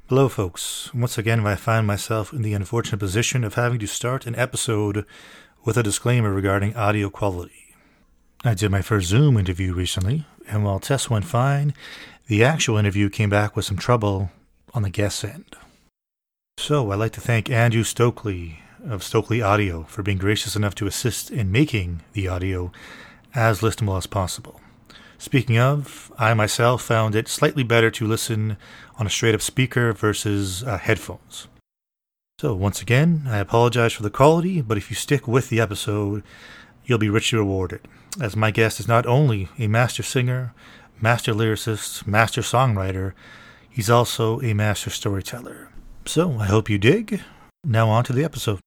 Hello, folks. Once again, I find myself in the unfortunate position of having to start an episode with a disclaimer regarding audio quality. I did my first Zoom interview recently, and while tests went fine, the actual interview came back with some trouble on the guest end. So I'd like to thank Andrew Stokely of Stokely Audio for being gracious enough to assist in making the audio as listenable as possible. Speaking of, I myself found it slightly better to listen on a straight-up speaker versus headphones. So once again, I apologize for the quality, but if you stick with the episode, you'll be richly rewarded, as my guest is not only a master singer, master lyricist, master songwriter, he's also a master storyteller. So I hope you dig. Now on to the episode.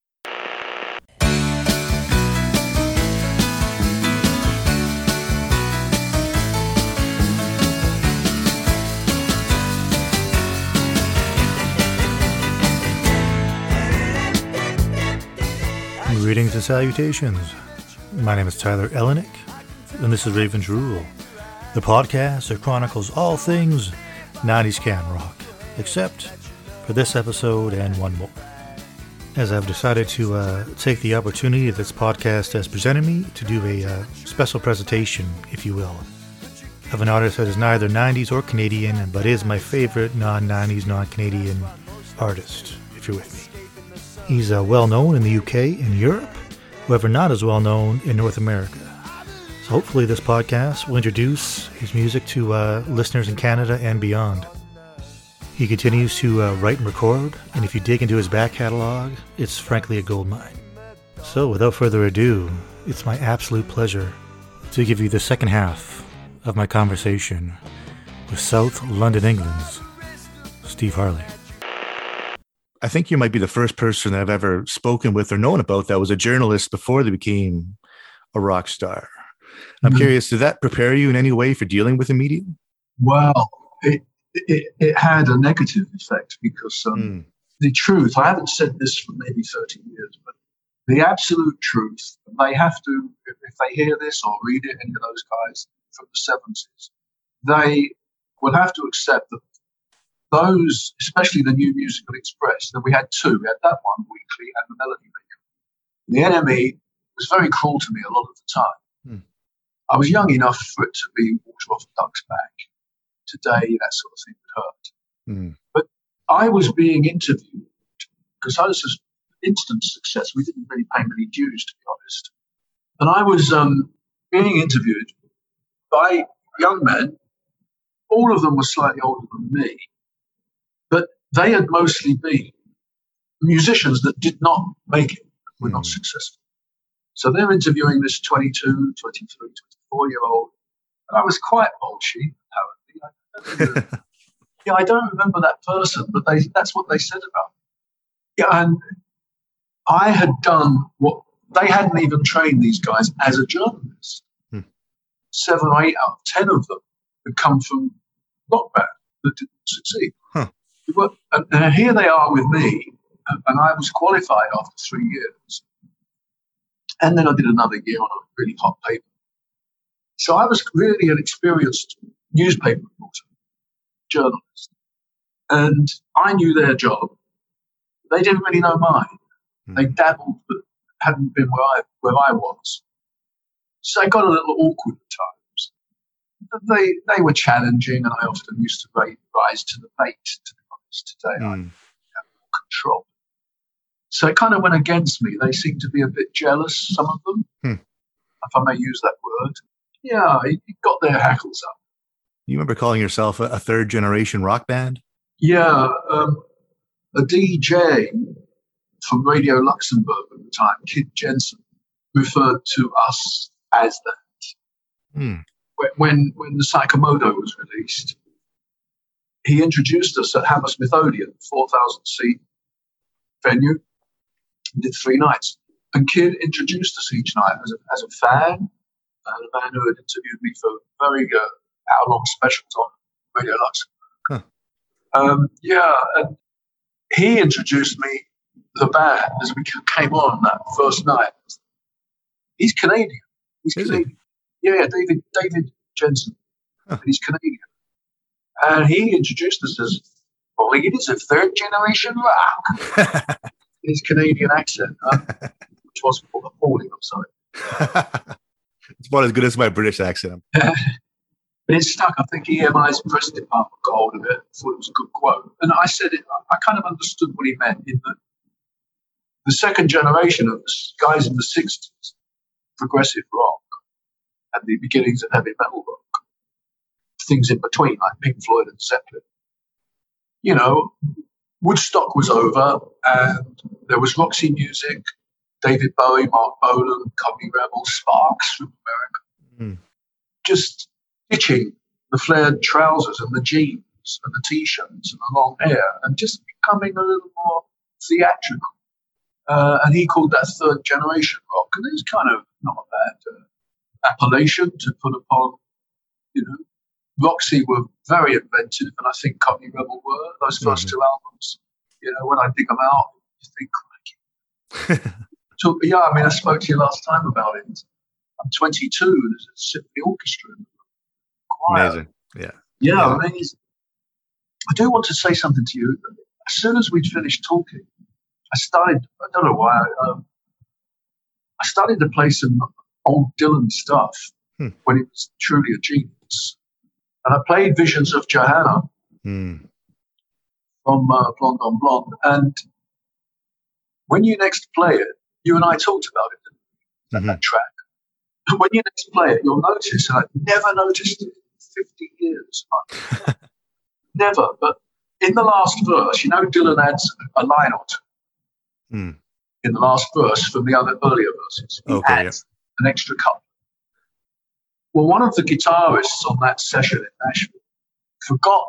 Greetings and salutations. My name is Tyler Elenick, and this is Raven's Rule, the podcast that chronicles all things 90s can rock, except for this episode and one more. As I've decided to take the opportunity that this podcast has presented me to do a special presentation, if you will, of an artist that is neither 90s or Canadian, but is my favorite non-90s, non-Canadian artist, if you're with me. He's well known in the UK and Europe, however not as well known in North America. So hopefully this podcast will introduce his music to listeners in Canada and beyond. He continues to write and record, and if you dig into his back catalog, it's frankly a goldmine. So without further ado, it's my absolute pleasure to give you the second half of my conversation with South London, England's Steve Harley. I think you might be the first person that I've ever spoken with or known about that was a journalist before they became a rock star. I'm curious, did that prepare you in any way for dealing with the media? Well, it had a negative effect because the truth, I haven't said this for maybe 30 years, but the absolute truth, they have to, if they hear this or read it, any of those guys from the 70s, they will have to accept that those, especially the New Musical Express, that we had two. We had that one weekly and the Melody Maker. The NME was very cruel to me a lot of the time. I was young enough for it to be water off a duck's back. Today, that sort of thing would hurt. But I was being interviewed because I was an instant success. We didn't really pay many dues, to be honest. And I was being interviewed by young men. All of them were slightly older than me. But they had mostly been musicians that did not make it, were not successful. So they're interviewing this 22, 23, 24-year-old. And I was quite bolshy, apparently. I don't remember that person, but that's what they said about me. Yeah, and I had done what they hadn't even trained these guys as a journalist. 7 or 8 out of 10 of them had come from rock bands that didn't succeed. And here they are with me, and I was qualified after 3 years. And then I did another year on a really hot paper. So I was really an experienced newspaper reporter, journalist. And I knew their job. They didn't really know mine. They dabbled, but hadn't been where I was. So it got a little awkward at times. They were challenging, and I often used to rise to the bait, to be honest. Today I have more control. So it kind of went against me. They seemed to be a bit jealous, some of them, if I may use that word. Yeah, it got their hackles up. You remember calling yourself a third-generation rock band? Yeah, a DJ from Radio Luxembourg at the time, Kid Jensen, referred to us as that. When the Sakamoto was released, he introduced us at Hammersmith Odeon, 4,000-seat venue. We did 3 nights. And Kid introduced us each night as a fan, and a man who had interviewed me for very hour-long specials on Radio Luxembourg. And he introduced me, the band, as we came on that first night. He's Canadian. Yeah, David Jensen. He's Canadian. And he introduced us as Well, it is a third generation rock. His Canadian accent, which was appalling, I'm sorry. It's about as good as my British accent. But it stuck. I think EMI's press department got hold of it, thought it was a good quote. And I said it, I kind of understood what he meant in that the second generation of guys in the 60s, progressive rock, and the beginnings of heavy metal rock, things in between, like Pink Floyd and Zeppelin. You know, Woodstock was over, and there was Roxy Music, David Bowie, Mark Bolan, Cubby Rebel, Sparks from America. Just ditching the flared trousers and the jeans and the t-shirts and the long hair and just becoming a little more theatrical. And he called that third generation rock. And it's kind of not a bad appellation to put upon, you know. Roxy were very inventive, and I think Cubby Rebel were. Those first two albums, you know, when I dig them out, you think, crikey. So, yeah, I mean, I spoke to you last time about it. I'm 22, there's a symphony orchestra. Amazing, yeah. Yeah, amazing. I do want to say something to you. As soon as we'd finished talking, I don't know why, I started to play some old Dylan stuff when he was truly a genius. And I played Visions of Johanna from Blonde on Blonde. And when you next play it, you and I talked about it, that track. And when you next play it, you'll notice, and I've never noticed it in 50 years. Never. But in the last verse, you know, Dylan adds a line or two in the last verse from the other earlier verses. He adds an extra couplet. Well, one of the guitarists on that session in Nashville forgot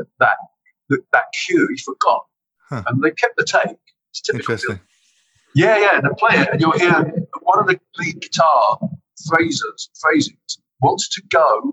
that cue. He forgot, and they kept the take. It's typical. Interesting. Yeah, and they play it, and you'll hear one of the lead guitar phrasings wants to go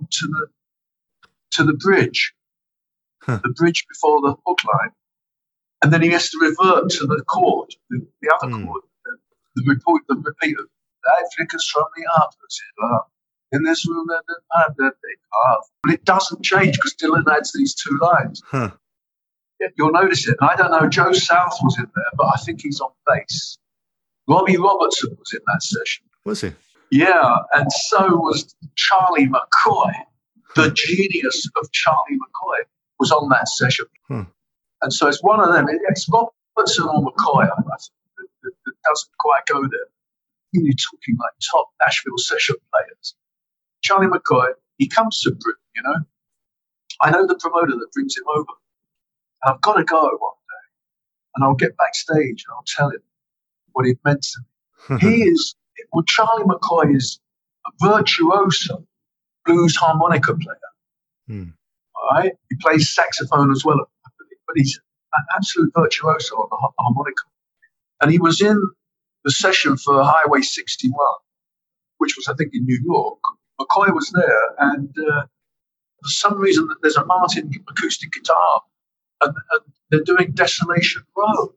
to the bridge, the bridge before the hook line, and then he has to revert to the chord, the other chord, the repeat of "Light flickers from the opposite." In this room, but it doesn't change because Dylan adds these two lines. Yeah, you'll notice it. And I don't know, Joe South was in there, but I think he's on bass. Robbie Robertson was in that session. Was he? Yeah, and so was Charlie McCoy. The genius of Charlie McCoy was on that session. And so it's one of them. It's Robertson or McCoy, I think, that doesn't quite go there. You're talking like top Nashville session players. Charlie McCoy, he comes to Britain, you know. I know the promoter that brings him over. And I've got to go one day. And I'll get backstage and I'll tell him what it meant to me. Charlie McCoy is a virtuoso blues harmonica player. All right? He plays saxophone as well, but he's an absolute virtuoso on the harmonica. And he was in the session for Highway 61, which was, I think, in New York. McCoy was there, and for some reason there's a Martin acoustic guitar, and they're doing Desolation Row.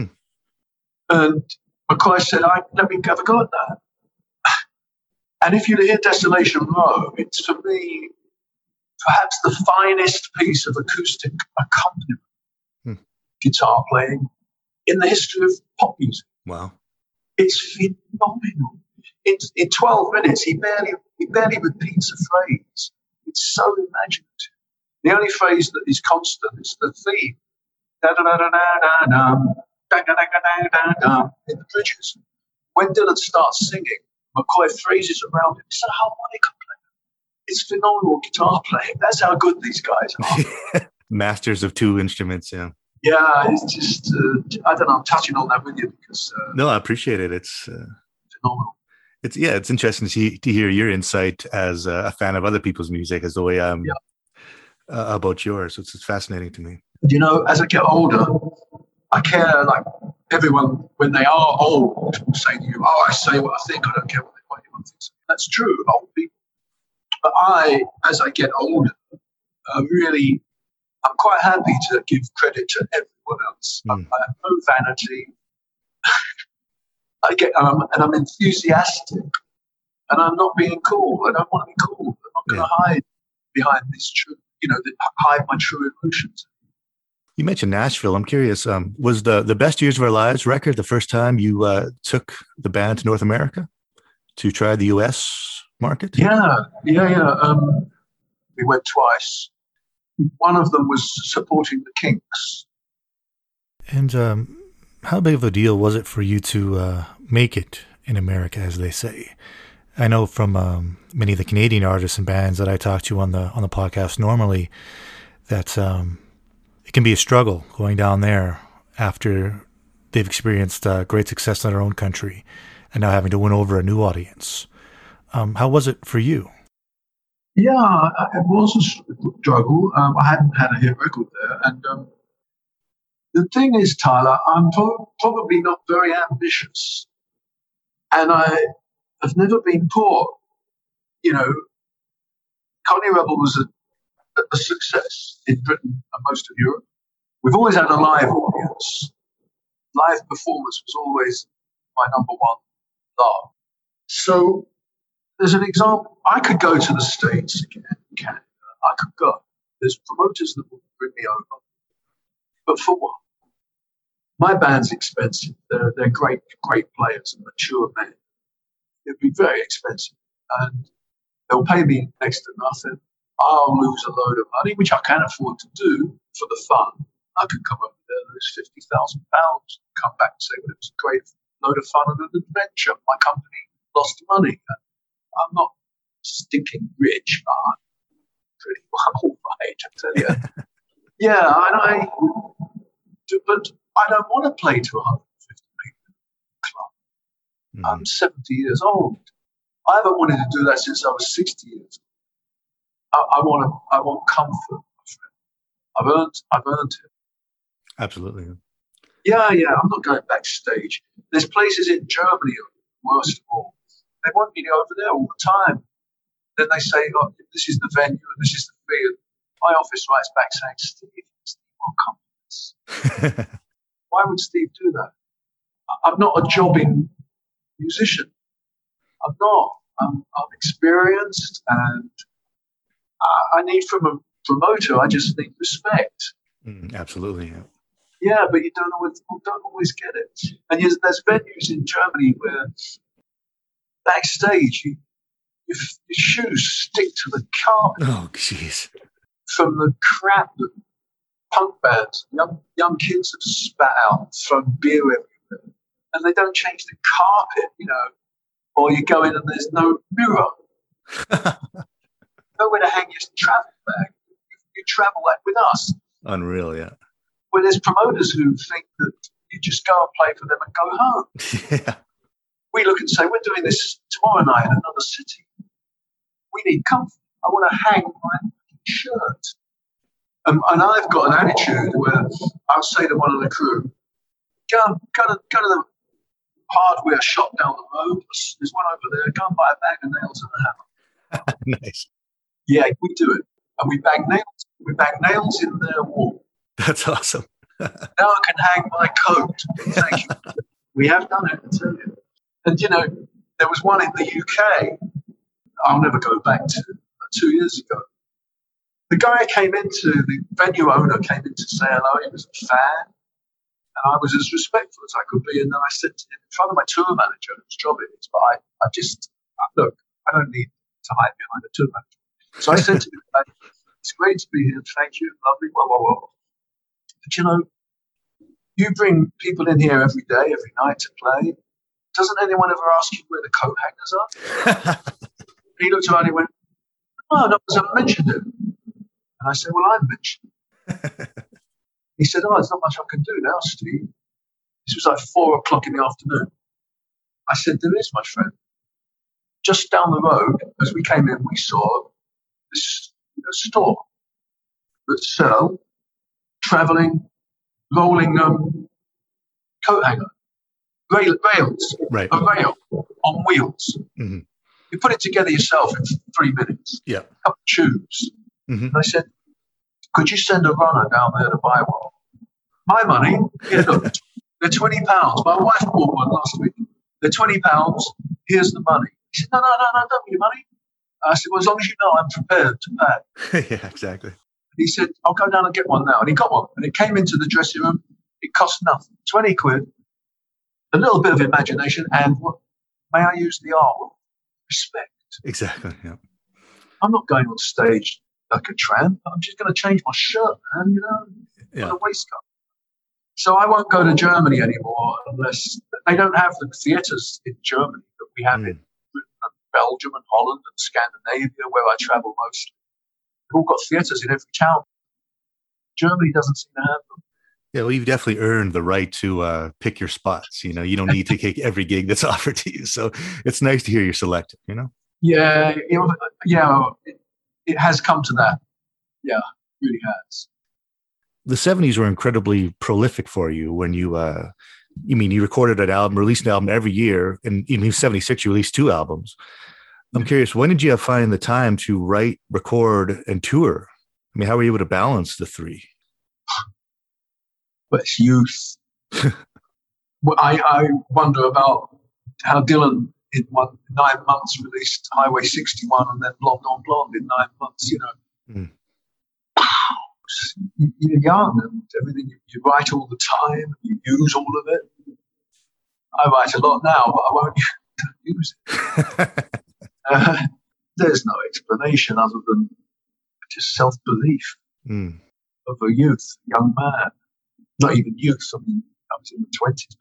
And McCoy said, let me have a go at that. And if you hear Desolation Row, it's for me perhaps the finest piece of acoustic accompaniment, guitar playing in the history of pop music. Wow. It's phenomenal. In 12 minutes, he barely repeats a phrase. It's so imaginative. The only phrase that is constant is the theme. In the bridges. When Dylan starts singing, McCoy phrases around him. It's a harmonica player. It's phenomenal guitar playing. That's how good these guys are. Masters of two instruments, yeah. Yeah, it's just, I don't know, I'm touching on that with you because... no, I appreciate it. It's phenomenal. It's interesting to hear your insight as a fan of other people's music as the way I am about yours. So it's fascinating to me. You know, as I get older, I care, like everyone, when they are old, will say to you, I say what I think, I don't care what anyone thinks. That's true, old people. But as I get older, I'm quite happy to give credit to everyone else. I have no vanity. And I'm enthusiastic, and I'm not being cool. I don't want to be cool. I'm not going to hide behind this hide my true emotions. You mentioned Nashville. I'm curious, was the Best Years of Our Lives record the first time you took the band to North America to try the U.S. market? Yeah. We went twice. One of them was supporting the Kinks. And how big of a deal was it for you to make it in America, as they say? I know from many of the Canadian artists and bands that I talk to on the podcast normally that it can be a struggle going down there after they've experienced great success in their own country and now having to win over a new audience. How was it for you? Yeah, it was a struggle. I hadn't had a hit record there. And the thing is, Tyler, I'm probably not very ambitious. And I have never been poor. You know, Connie Rebel was a success in Britain and most of Europe. We've always had a live audience. Live performance was always my number one love. So, there's an example. I could go to the States again, Canada. I could go. There's promoters that will bring me over. But for what? My band's expensive. They're great players and mature men. It'd be very expensive. And they'll pay me next to nothing. I'll lose a load of money, which I can afford to do for the fun. I could come over there, lose £50,000, come back and say, well, it was a great load of fun and an adventure. My company lost money. I'm not stinking rich, but I'm pretty well right, I tell you. Yeah, but I don't want to play to 150 people club. I'm 70 years old. I haven't wanted to do that since I was 60 years old. I want comfort, my friend. I've earned it. Absolutely. Yeah. I'm not going backstage. There's places in Germany, worst of all. They want me over there all the time. Then they say, oh, this is the venue and this is the fee. And my office writes back saying, Steve won't come to this. Why would Steve do that? I'm not a jobbing musician. I'm not. I'm experienced, and I need from a promoter, I just need respect. Absolutely. Yeah, but you don't always get it. And there's venues in Germany where backstage, your shoes stick to the carpet. Oh, jeez. From the crap that punk bands, young kids have spat out, thrown beer everywhere, and they don't change the carpet, or you go in and there's no mirror. Nowhere to hang your travel bag. You travel like with us. Unreal, yeah. Where there's promoters who think that you just go and play for them and go home. Yeah. We look and say, we're doing this tomorrow night in another city. We need comfort. I want to hang my shirt. And I've got an attitude where I'll say to one of the crew, go to the hardware shop down the road. There's one over there. Go and buy a bag of nails and a hammer. Nice. Yeah, we do it. And we bang nails. We bang nails in their wall. That's awesome. Now I can hang my coat. Thank you. We have done it, I tell you. And, there was one in the UK I'll never go back to 2 years ago. The guy the venue owner came in to say hello. He was a fan. And I was as respectful as I could be. And then I said to him in front of my tour manager, whose job it is, but look, I don't need to hide behind a tour manager. So I said to him, it's great to be here. Thank you. Lovely. Whoa. But, you bring people in here every day, every night to play. Doesn't anyone ever ask you where the coat hangers are? He looked around and he went, no one's ever mentioned it. And I said, well, I mentioned it. He said, there's not much I can do now, Steve. This was like 4 o'clock in the afternoon. I said, there is, my friend. Just down the road, as we came in, we saw this store that sell traveling, rolling coat hanger. Rails. Right. A rail on wheels. Mm-hmm. You put it together yourself in 3 minutes. Yeah. A couple of tubes. Mm-hmm. And I said, could you send a runner down there to buy one? My money? Yeah, look, they're £20. My wife bought one last week. They're £20. Here's the money. He said, no, don't give me money. I said, well, as long as you know I'm prepared to pay. Yeah, exactly. He said, I'll go down and get one now. And he got one. And it came into the dressing room. It cost nothing. 20 quid, a little bit of imagination, and what, may I use the R word? Respect. Exactly, yeah. I'm not going on stage like a tramp. I'm just going to change my shirt, man, yeah. a waistcoat. So I won't go to Germany anymore unless they don't have the theatres in Germany that we have in Britain and Belgium and Holland and Scandinavia, where I travel mostly. They've all got theatres in every town. Germany doesn't seem to have them. Yeah, well, you've definitely earned the right to pick your spots. You don't need to take every gig that's offered to you. So it's nice to hear you're selected, Yeah, it has come to that. Yeah, it really has. The 70s were incredibly prolific for you when you recorded an album, released an album every year, and in 76 you released 2 albums. I'm curious, when did you find the time to write, record, and tour? I mean, how were you able to balance the 3? But it's youth. Well, I wonder about how Dylan in 9 months released Highway 61 and then Blonde on Blonde in 9 months, You're young and everything, you write all the time, you use all of it. I write a lot now, but I won't use it. There's no explanation other than just self-belief of a young man. Not even youth, I mean, I was in the 20s,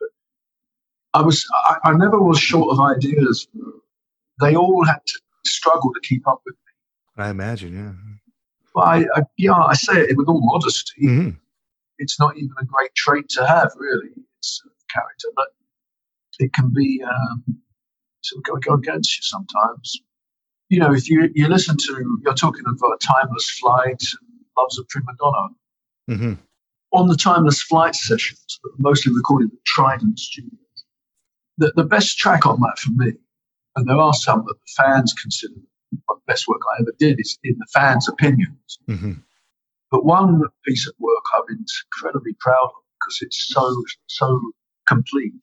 but I never was short of ideas. They all had to struggle to keep up with me. I imagine, yeah. But I say it with all modesty. Mm-hmm. It's not even a great trait to have, really. It's a character, but it can be sort of go against you sometimes. If you listen to, you're talking about Timeless Flight, Love's a Prima Donna. Mm-hmm. On the Timeless Flight sessions, mostly recorded at Trident Studios, the best track on that for me, and there are some that the fans consider the best work I ever did, is in the fans' opinions. Mm-hmm. But one piece of work I've been incredibly proud of because it's so complete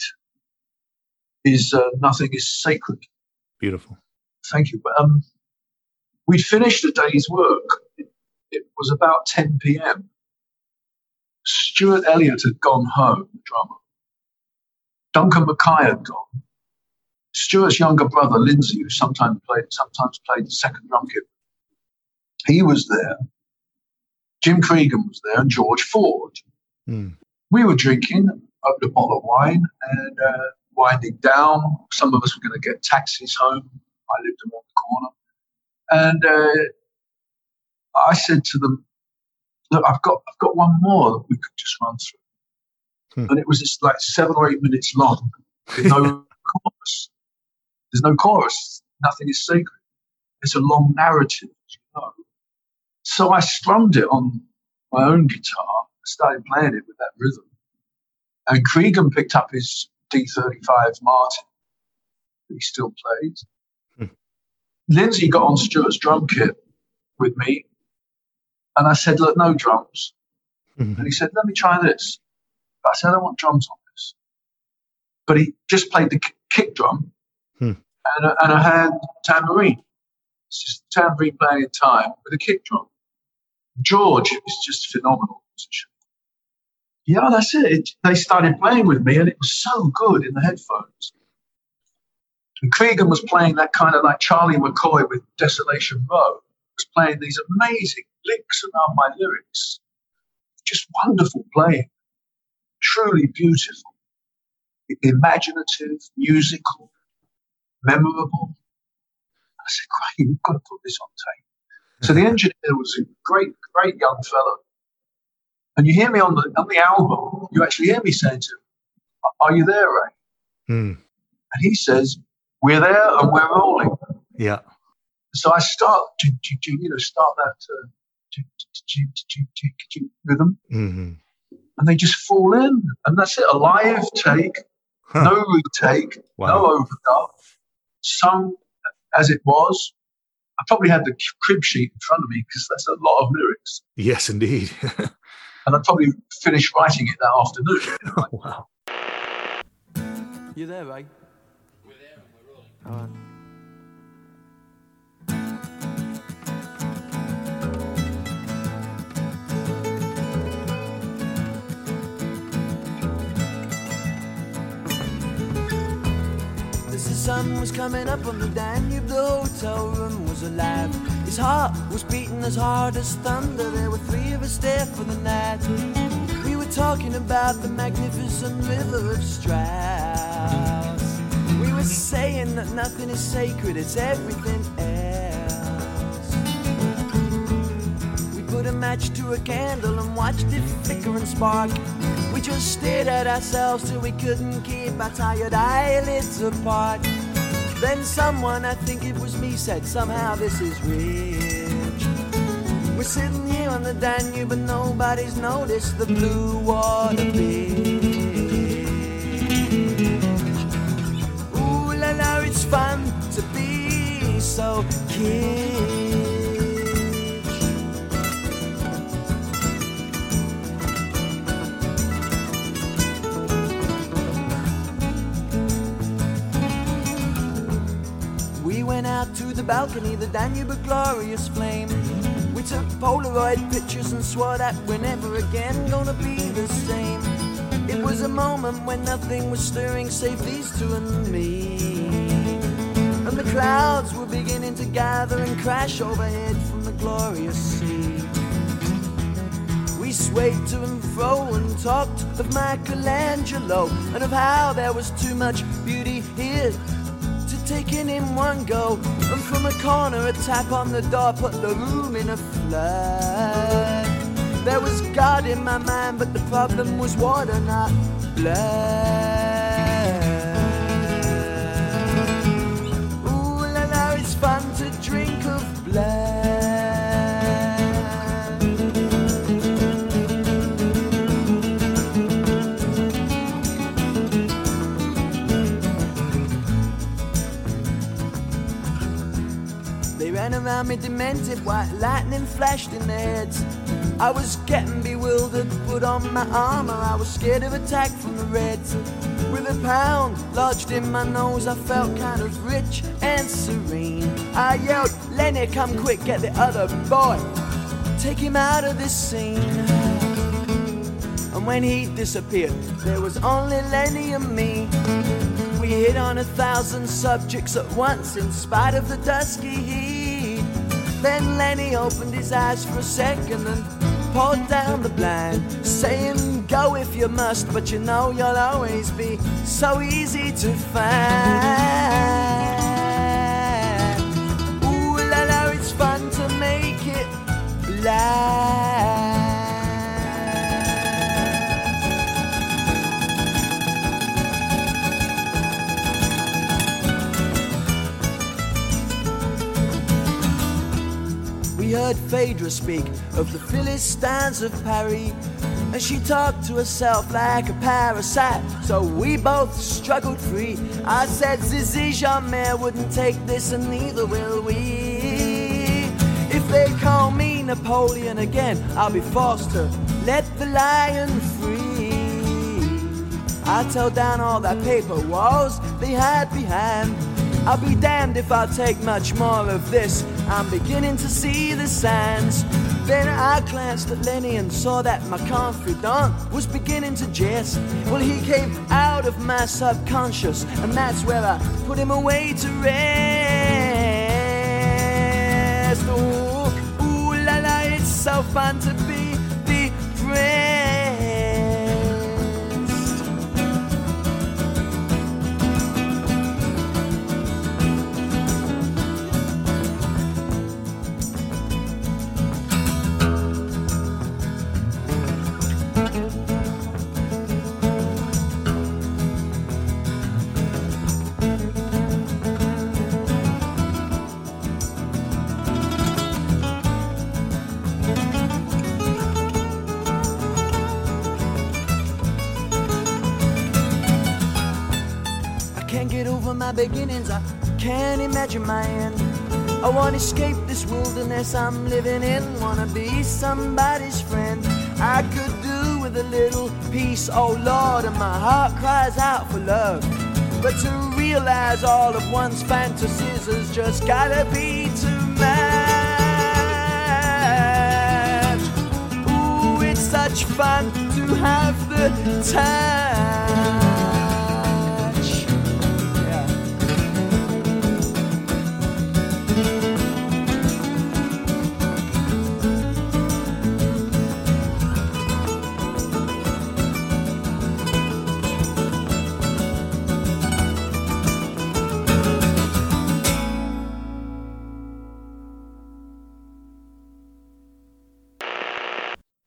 is Nothing is Sacred. Beautiful. Thank you. But we'd finished the day's work. It was about 10 p.m. Stuart Elliott had gone home, the drummer. Duncan Mackay had gone. Stuart's younger brother, Lindsay, who sometimes played the second drum kit, he was there. Jim Cregan was there, and George Ford. Mm. We were drinking, opened a bottle of wine, and winding down. Some of us were going to get taxis home. I lived around the corner. And I said to them, look, I've got one more that we could just run through. And it was just like 7 or 8 minutes long with no chorus. There's no chorus. Nothing is sacred. It's a long narrative, So I strummed it on my own guitar. I started playing it with that rhythm. And Cregan picked up his D35 Martin that he still plays. Lindsay got on Stuart's drum kit with me. And I said, look, no drums. Mm-hmm. And he said, let me try this. I said, I don't want drums on this. But he just played the kick drum and a hand tambourine. It's just tambourine playing in time with a kick drum. George is just a phenomenal musician. Yeah, that's it. They started playing with me, and it was so good in the headphones. And Cregan was playing that kind of like Charlie McCoy with Desolation Row. Was playing these amazing licks around my lyrics. Just wonderful playing. Truly beautiful. Imaginative, musical, memorable. I said, Craig, we've got to put this on tape. So the engineer was a great young fellow. And you hear me on the album, you actually hear me saying to him, are you there, Ray? And he says, we're there and we're rolling. Yeah. So I start that rhythm, and they just fall in, and that's it. A live take, no retake, no overdub, sung as it was. I probably had the crib sheet in front of me because that's a lot of lyrics. Yes, indeed. And I probably finished writing it that afternoon. Oh, wow. You there, Ray? We're there and we're rolling. All right. sun was coming up on the Danube, the hotel room was alive. His heart was beating as hard as thunder. There were three of us there for the night. We were talking about the magnificent river of Strauss. We were saying that nothing is sacred, it's everything else. We put a match to a candle and watched it flicker and spark. We just stared at ourselves till we couldn't keep our tired eyelids apart. Then someone, I think it was me, said, somehow this is rich. We're sitting here on the Danube and nobody's noticed the blue water beach. Ooh la la, it's fun to be so kitsch. We went out to the balcony, the Danube a glorious flame. We took Polaroid pictures and swore that we're never again gonna be the same. It was a moment when nothing was stirring save these two and me. And the clouds were beginning to gather and crash overhead from the glorious sea. We swayed to and fro and talked of Michelangelo and of how there was too much beauty here to take in one go. And from a corner a tap on the door put the room in a flood. There was God in my mind, but the problem was water, not blood. Ooh la la, it's fun to drink of blood. They ran around me demented, white lightning flashed in their heads. I was getting bewildered, put on my armor, I was scared of attack from the Reds. With a pound lodged in my nose, I felt kind of rich and serene. I yelled, Lenny, come quick, get the other boy, take him out of this scene. And when he disappeared, there was only Lenny and me. We hit on 1,000 subjects at once in spite of the dusky heat. Then Lenny opened his eyes for a second and poured down the blind, saying, go if you must, but you know you'll always be so easy to find. Ooh la la, it's fun to make it blind. We heard Phaedra speak of the Philistines of Paris, and she talked to herself like a parasite, so we both struggled free. I said, Zizi, Jean-Mare wouldn't take this, and neither will we. If they call me Napoleon again, I'll be forced to let the lion free. I'll tear down all that paper walls they hide behind. I'll be damned if I'll take much more of this. I'm beginning to see the signs. Then I glanced at Lenny and saw that my confidant was beginning to jest. Well, he came out of my subconscious, and that's where I put him away to rest. Ooh, ooh la la, it's so fun to be depressed. My beginnings, I can't imagine my end. I want to escape this wilderness I'm living in, wanna be somebody's friend. I could do with a little peace, oh Lord, and my heart cries out for love. But to realize all of one's fantasies has just gotta be too much. Ooh, it's such fun to have the time.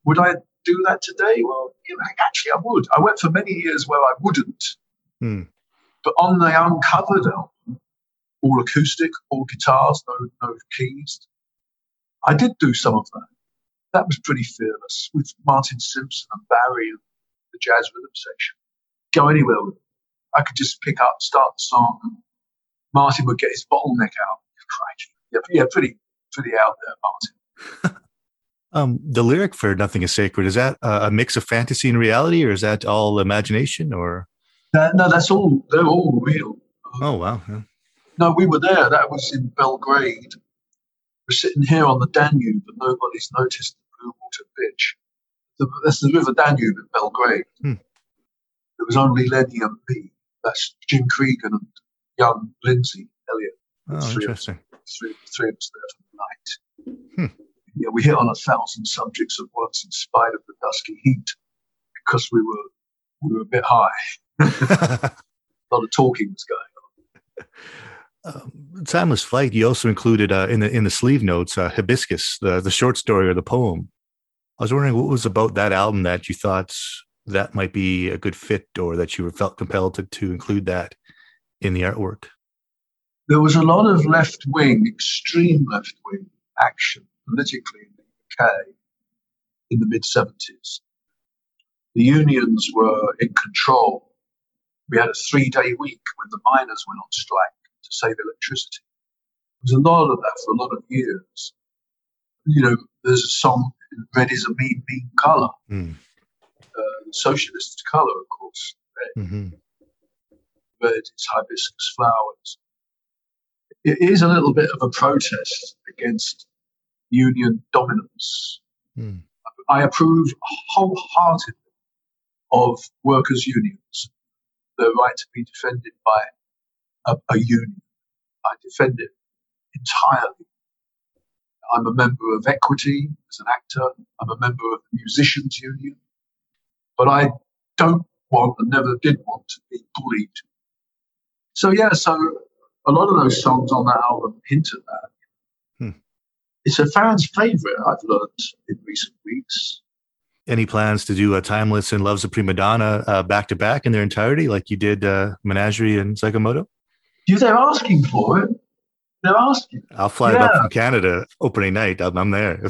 Would I do that today? Well, actually, I would. I went for many years where I wouldn't. But on the Uncovered album, all acoustic, all guitars, no keys, I did do some of that. That was pretty fearless with Martin Simpson and Barry and the jazz rhythm section. Go anywhere with it. I could just pick up, start the song, and Martin would get his bottleneck out. Yeah, pretty out there, Martin. The lyric for Nothing is Sacred, is that a mix of fantasy and reality, or is that all imagination? Or no, they're all real. Oh, wow. Yeah. No, we were there. That was in Belgrade. We're sitting here on the Danube, and nobody's noticed the Blue Water Bitch. That's the River Danube in Belgrade. There was only Lenny and me. That's Jim Cregan and young Lindsay Elliott. Oh, interesting. Three of us there for the night. Yeah, we hit on 1,000 subjects at once in spite of the dusky heat because we were a bit high. A lot of talking was going on. Timeless Flight, you also included in the sleeve notes Hibiscus, the short story or the poem. I was wondering what was about that album that you thought that might be a good fit, or that you felt compelled to include that in the artwork. There was a lot of left-wing, extreme left-wing action politically in the UK in the mid-70s. The unions were in control. We had a 3-day week when the miners went on strike to save electricity. There was a lot of that for a lot of years. There's a song, Red is a Mean, Mean Colour. Socialist colour, of course. Red. Red is hibiscus flowers. It is a little bit of a protest against union dominance. I approve wholeheartedly of workers' unions, the right to be defended by a union. I defend it entirely. I'm a member of Equity as an actor. I'm a member of the Musicians' Union. But I don't want and never did want to be bullied. So a lot of those songs on that album hint at that. It's a fan's favourite, I've learned in recent weeks. Any plans to do a Timeless and Love's a Prima Donna back-to-back in their entirety, like you did Menagerie and Psychomoto? They're asking for it. They're asking. I'll fly up from Canada opening night. I'm there.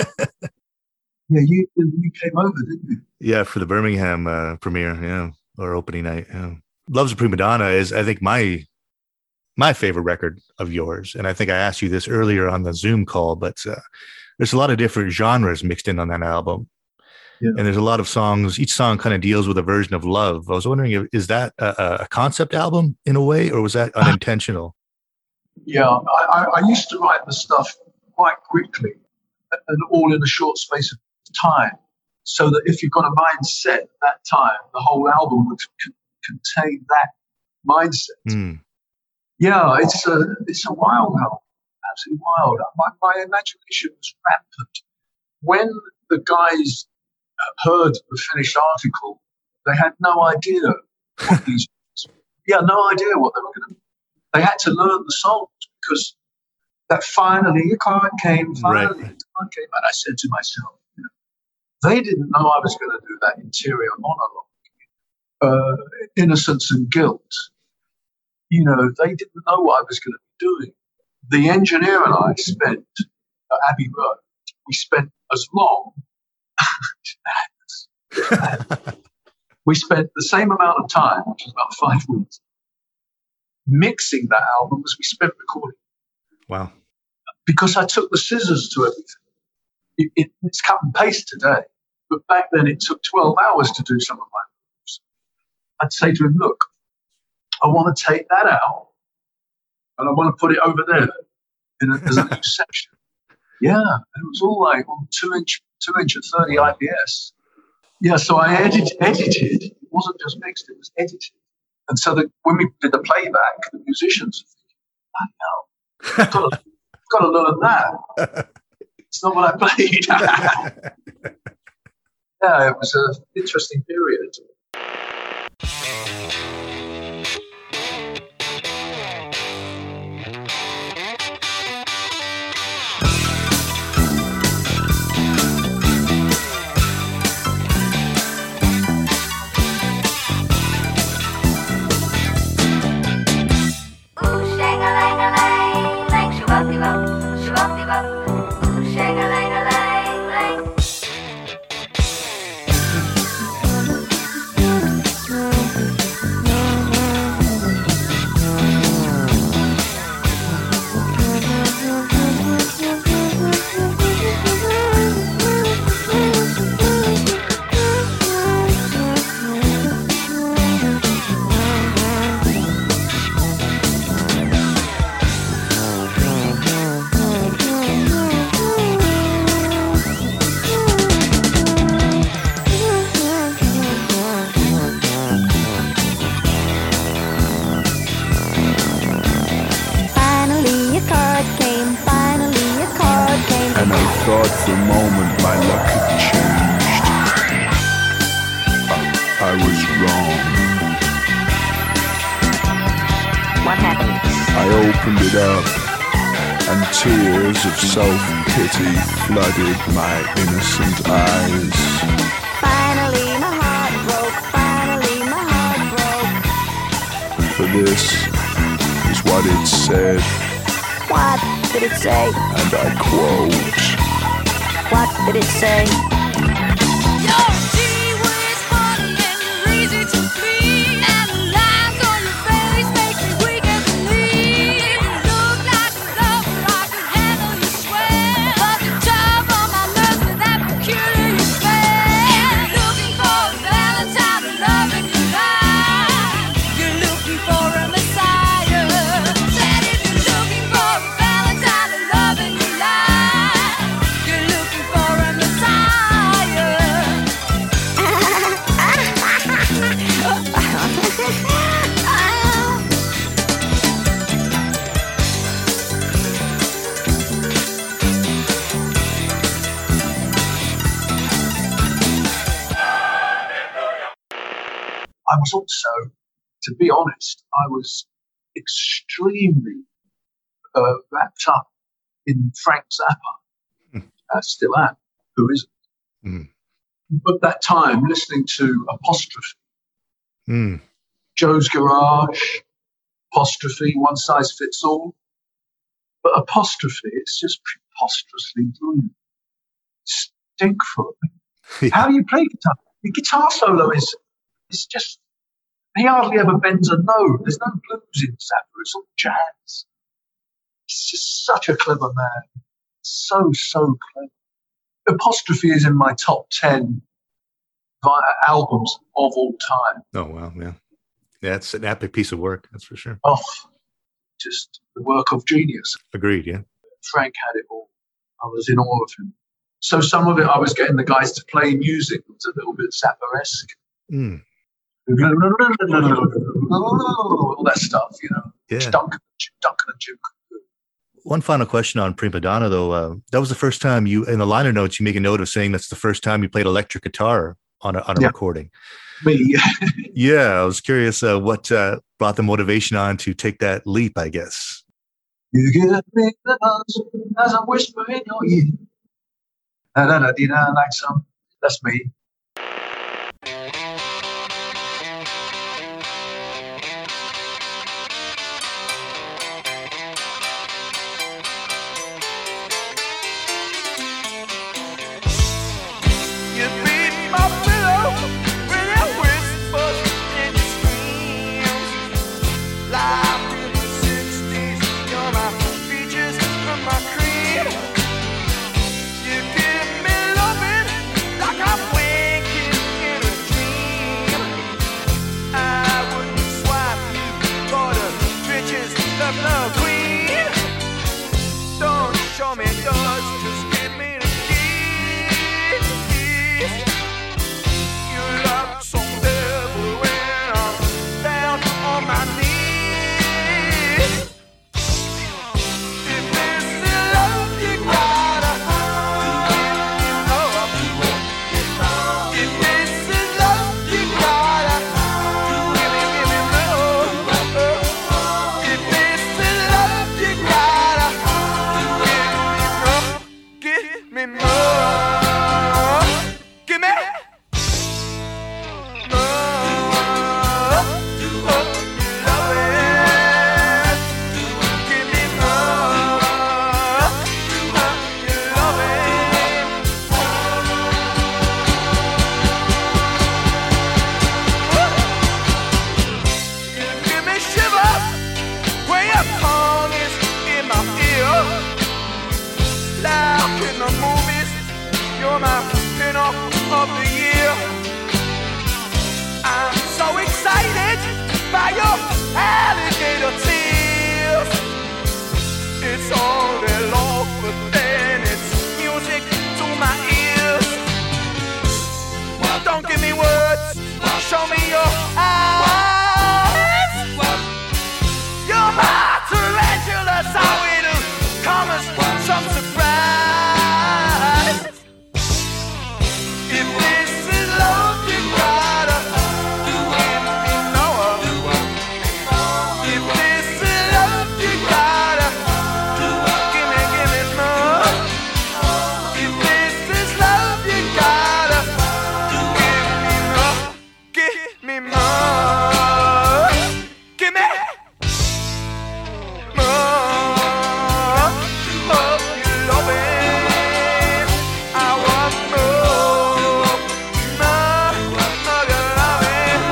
Yeah, you came over, didn't you? Yeah, for the Birmingham premiere, or opening night. Yeah. Love's a Prima Donna is, I think, my favorite record of yours. And I think I asked you this earlier on the Zoom call, but there's a lot of different genres mixed in on that album. Yeah. And there's a lot of songs. Each song kind of deals with a version of love. I was wondering, is that a concept album in a way, or was that unintentional? Yeah, I used to write the stuff quite quickly and all in a short space of time, so that if you've got a mindset at that time, the whole album would contain that mindset. Yeah, it's a wild album, absolutely wild. My imagination was rampant. When the guys heard the finished article, they had no idea what these. No idea what they were going to. They had to learn the songs because that finally a client came. Finally, right. The client came, and I said to myself, they didn't know I was going to do that interior monologue, innocence and guilt. They didn't know what I was going to be doing. The engineer and I spent at Abbey Road. We spent as long. We spent the same amount of time, which was about 5 weeks, mixing that album as we spent recording. Wow. Because I took the scissors to everything. It's cut and paste today, but back then it took 12 hours to do some of my moves. I'd say to him, look, I want to take that out and I want to put it over there as a new section. Yeah, and it was all like on 2 inch at 30 IPS. Yeah, so I edited. It wasn't just mixed, it was edited. And so when we did the playback, the musicians were thinking, I've got to learn that. It's not what I played. Yeah, it was an interesting period. thought for a moment my luck had changed. I was wrong. What happened? I opened it up, and tears of self-pity flooded my innocent eyes. Finally my heart broke, finally my heart broke. For this is what it said. What did it say? And I quote, What did it say? I was also, to be honest, I was extremely wrapped up in Frank Zappa. Still am. Who isn't? Mm. But that time, listening to Apostrophe, Mm. Joe's Garage, Apostrophe, One Size Fits All. But Apostrophe, it's just preposterously brilliant. Stinkful. How do you play guitar? The guitar solo is just, he hardly ever bends a note. There's no blues in Zappa, it's all jazz. He's just such a clever man. So clever. Apostrophe is in my top 10 albums of all time. Oh, wow, yeah. Yeah, it's an epic piece of work, that's for sure. Oh, just the work of genius. Agreed, yeah. Frank had it all. I was in awe of him. So some of it, I was getting the guys to play music. It was a little bit Zappa-esque. Mm. All that stuff, you know. Yeah. Duncan and Duke. One final question on Prima Donna, though. That was the first time you, in the liner notes, you make a note of saying that's the first time you played electric guitar on a recording. Me. Yeah, I was curious what brought the motivation on to take that leap, I guess. You get me the buzz as I whisper in your ear. Da-da-da-dee-da, like some. That's me. Like I'm me more. Give me more of your loving. I want more of your loving.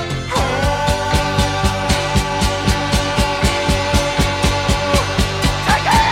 Take it.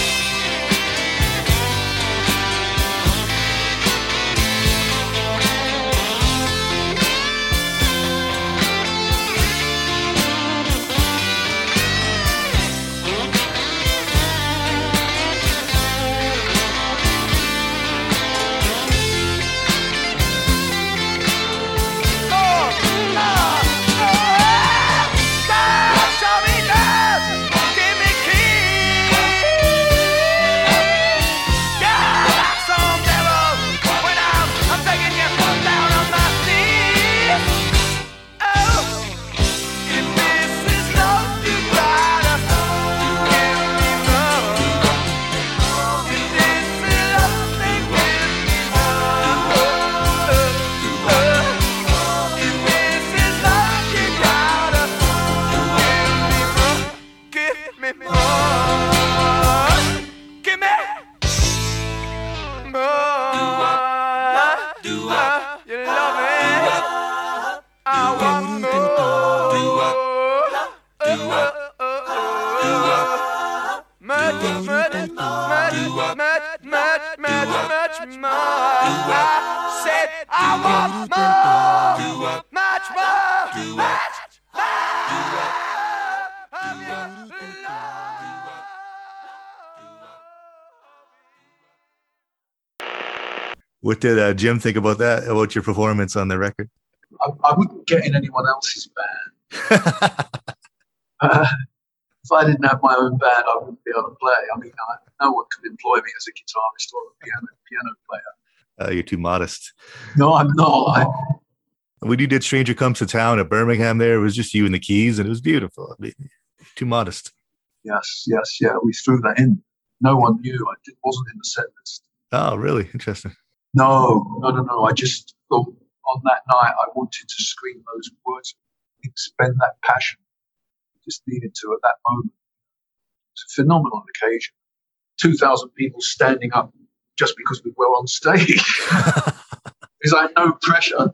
What did Jim think about that, about your performance on the record? I wouldn't get in anyone else's band. If I didn't have my own band, I wouldn't be able to play. I mean, no one could employ me as a guitarist or a piano player. You're too modest. No, I'm not. When you did Stranger Comes to Town at Birmingham there, it was just you and the keys, and it was beautiful. I mean, too modest. Yes, yeah. We threw that in. No one knew. It wasn't in the set list. Oh, really? Interesting. No. I just thought on that night I wanted to scream those words, expend that passion. Just needed to at that moment. It's a phenomenal occasion. 2,000 people standing up just because we were on stage. Because I had no pressure.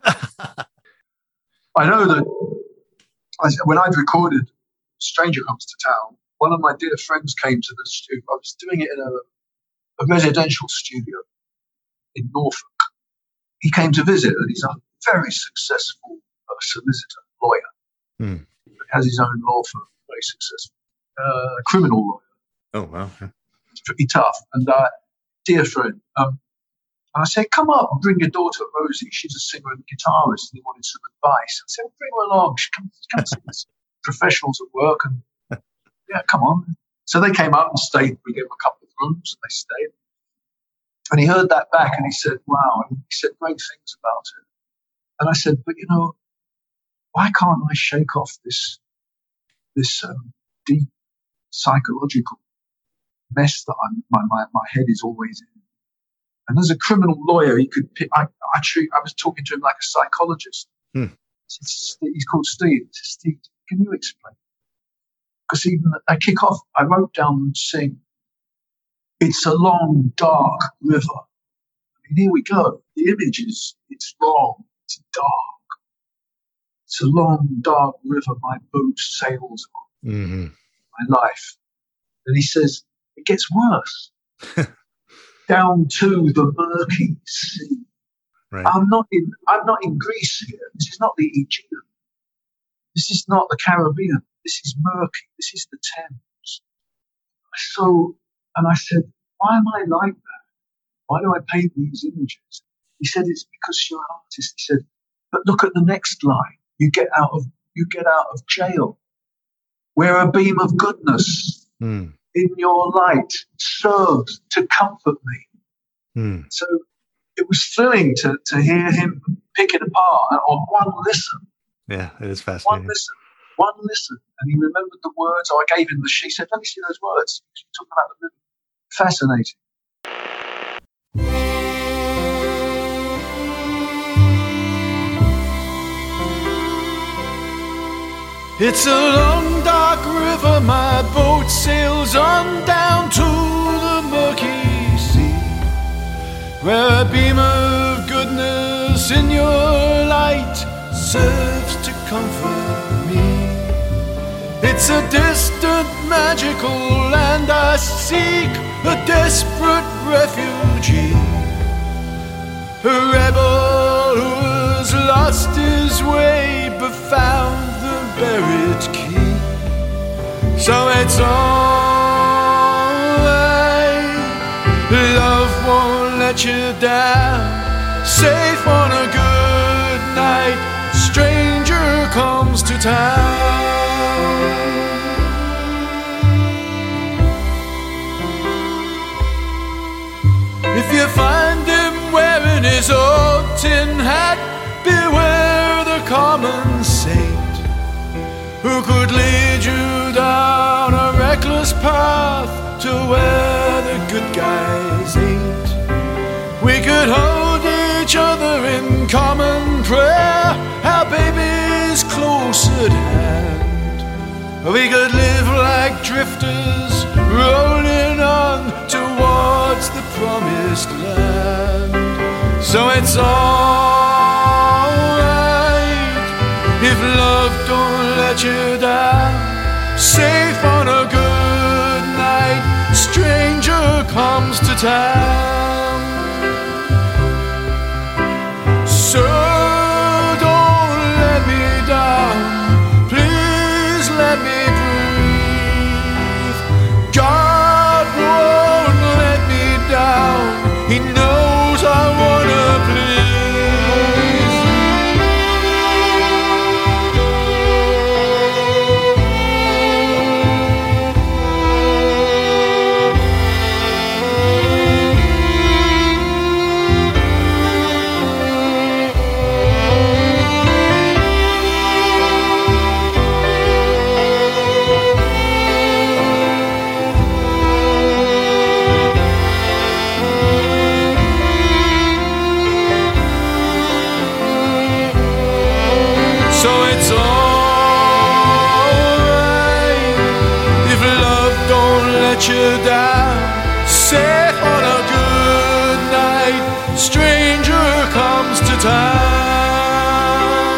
I know that when I'd recorded Stranger Comes to Town, one of my dear friends came to the studio. I was doing it in a residential studio in Norfolk. He came to visit, and he's a very successful solicitor, lawyer. He has his own law firm, very successful. Criminal lawyer. Oh, wow. It's pretty tough. And dear friend, and I said, come up and bring your daughter, Rosie. She's a singer and guitarist, and he wanted some advice. I said, bring her along. She come see this. Professionals at work. And yeah, come on. So they came up and stayed. We gave them a couple of rooms, and they stayed. And he heard that back, and he said, wow. And he said great things about it. And I said, but, why can't I shake off this deep psychological mess that my head is always in? And as a criminal lawyer, he could pick. I was talking to him like a psychologist. He's called Steve. I said, Steve, can you explain? Because even I kick off, I wrote down and sing, it's a long, dark river. I mean, here we go. The image is, it's long, it's dark. It's a long, dark river my boat sails on. My life. And he says, it gets worse. Down to the murky sea. Right. I'm not in Greece here. This is not the Aegean. This is not the Caribbean. This is murky. This is the Thames. And I said, why am I like that? Why do I paint these images? He said, it's because you're an artist. He said, but look at the next line. You get out of jail. We're a beam of goodness in your light. Serves to comfort me. So it was thrilling to hear him pick it apart on one listen. Yeah, it is fascinating. One listen. And he remembered the words. I gave him the sheet. He said, let me see those words. He talked about the movie. Fascinating. It's a long dark river my boat sails on down to the murky sea, where a beam of goodness in your light serves to comfort me. It's a distant magical land I seek, a desperate refugee, a rebel who has lost his way but found the buried key. So it's alright, love won't let you down. Safe on a good night, stranger comes to town. If you find him wearing his old tin hat, beware the common saint who could lead you down a reckless path to where the good guys ain't. We could hold each other in common prayer, our baby's close at hand. We could live like drifters, rolling on towards the promised land. So it's alright if love don't let you down. Safe on a good night, stranger comes to town. So don't let me down, please let me breathe. God won't let me down, He knows I wanna please. So it's alright if love don't let you down. Safe on a good night, stranger comes to town.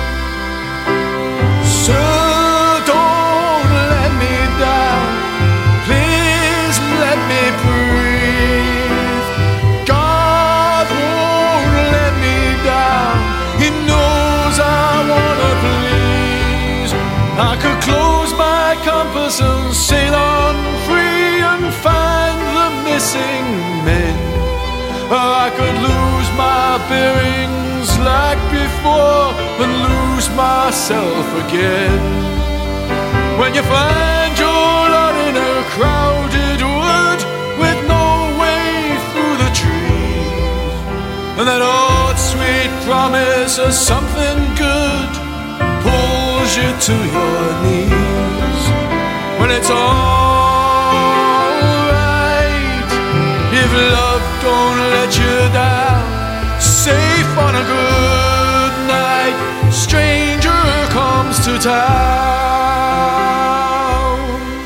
So don't let me down, please let me breathe. God won't let me down, He knows I wanna please. I could close my compass and sail on free and find the missing men, or I could lose my bearings like before and lose myself again. When you find your lot in a crowded wood with no way through the trees, and that old sweet promise of something good pulls you to your knees. When it's alright if love don't let you down. Safe on a good night, stranger comes to town.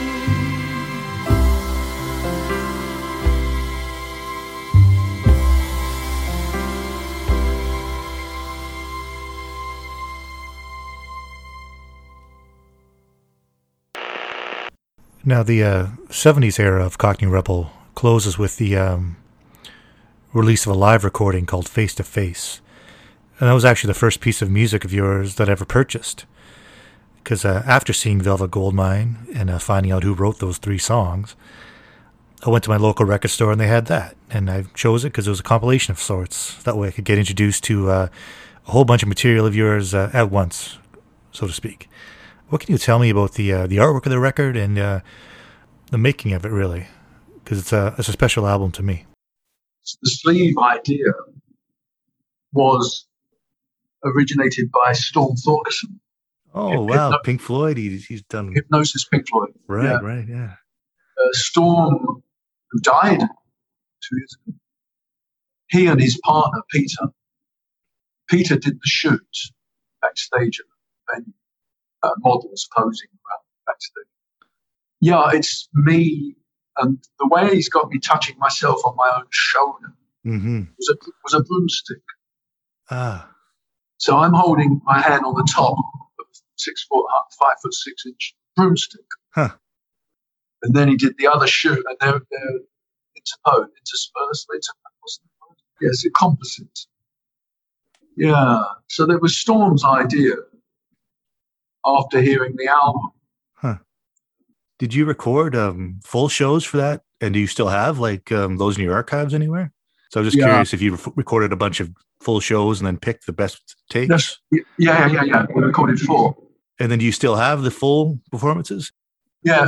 Now, the 70s era of Cockney Rebel closes with the release of a live recording called Face to Face. And that was actually the first piece of music of yours that I ever purchased. Because after seeing Velvet Goldmine and finding out who wrote those 3 songs, I went to my local record store and they had that. And I chose it because it was a compilation of sorts. That way I could get introduced to a whole bunch of material of yours at once, so to speak. What can you tell me about the artwork of the record and the making of it, really? Because it's a special album to me. The sleeve idea was originated by Storm Thorgerson. Oh, wow. Pink Floyd. He's done... Hypnosis, Pink Floyd. Right, yeah. Storm, who died 2 years ago, he and his partner, Peter did the shoot backstage at the venue. models posing around backstage. Yeah, it's me, and the way he's got me touching myself on my own shoulder was a broomstick. Ah. So I'm holding my hand on the top of 6 foot, 5'6" broomstick. Huh. And then he did the other shoe, and they're interspersed. Yes, a composite. Yeah. So there was Storm's idea after hearing the album. Huh. Did you record full shows for that? And do you still have those in your archives anywhere? So I was just curious if you recorded a bunch of full shows and then picked the best takes. Yes. Yeah. We recorded 4. And then do you still have the full performances? Yeah.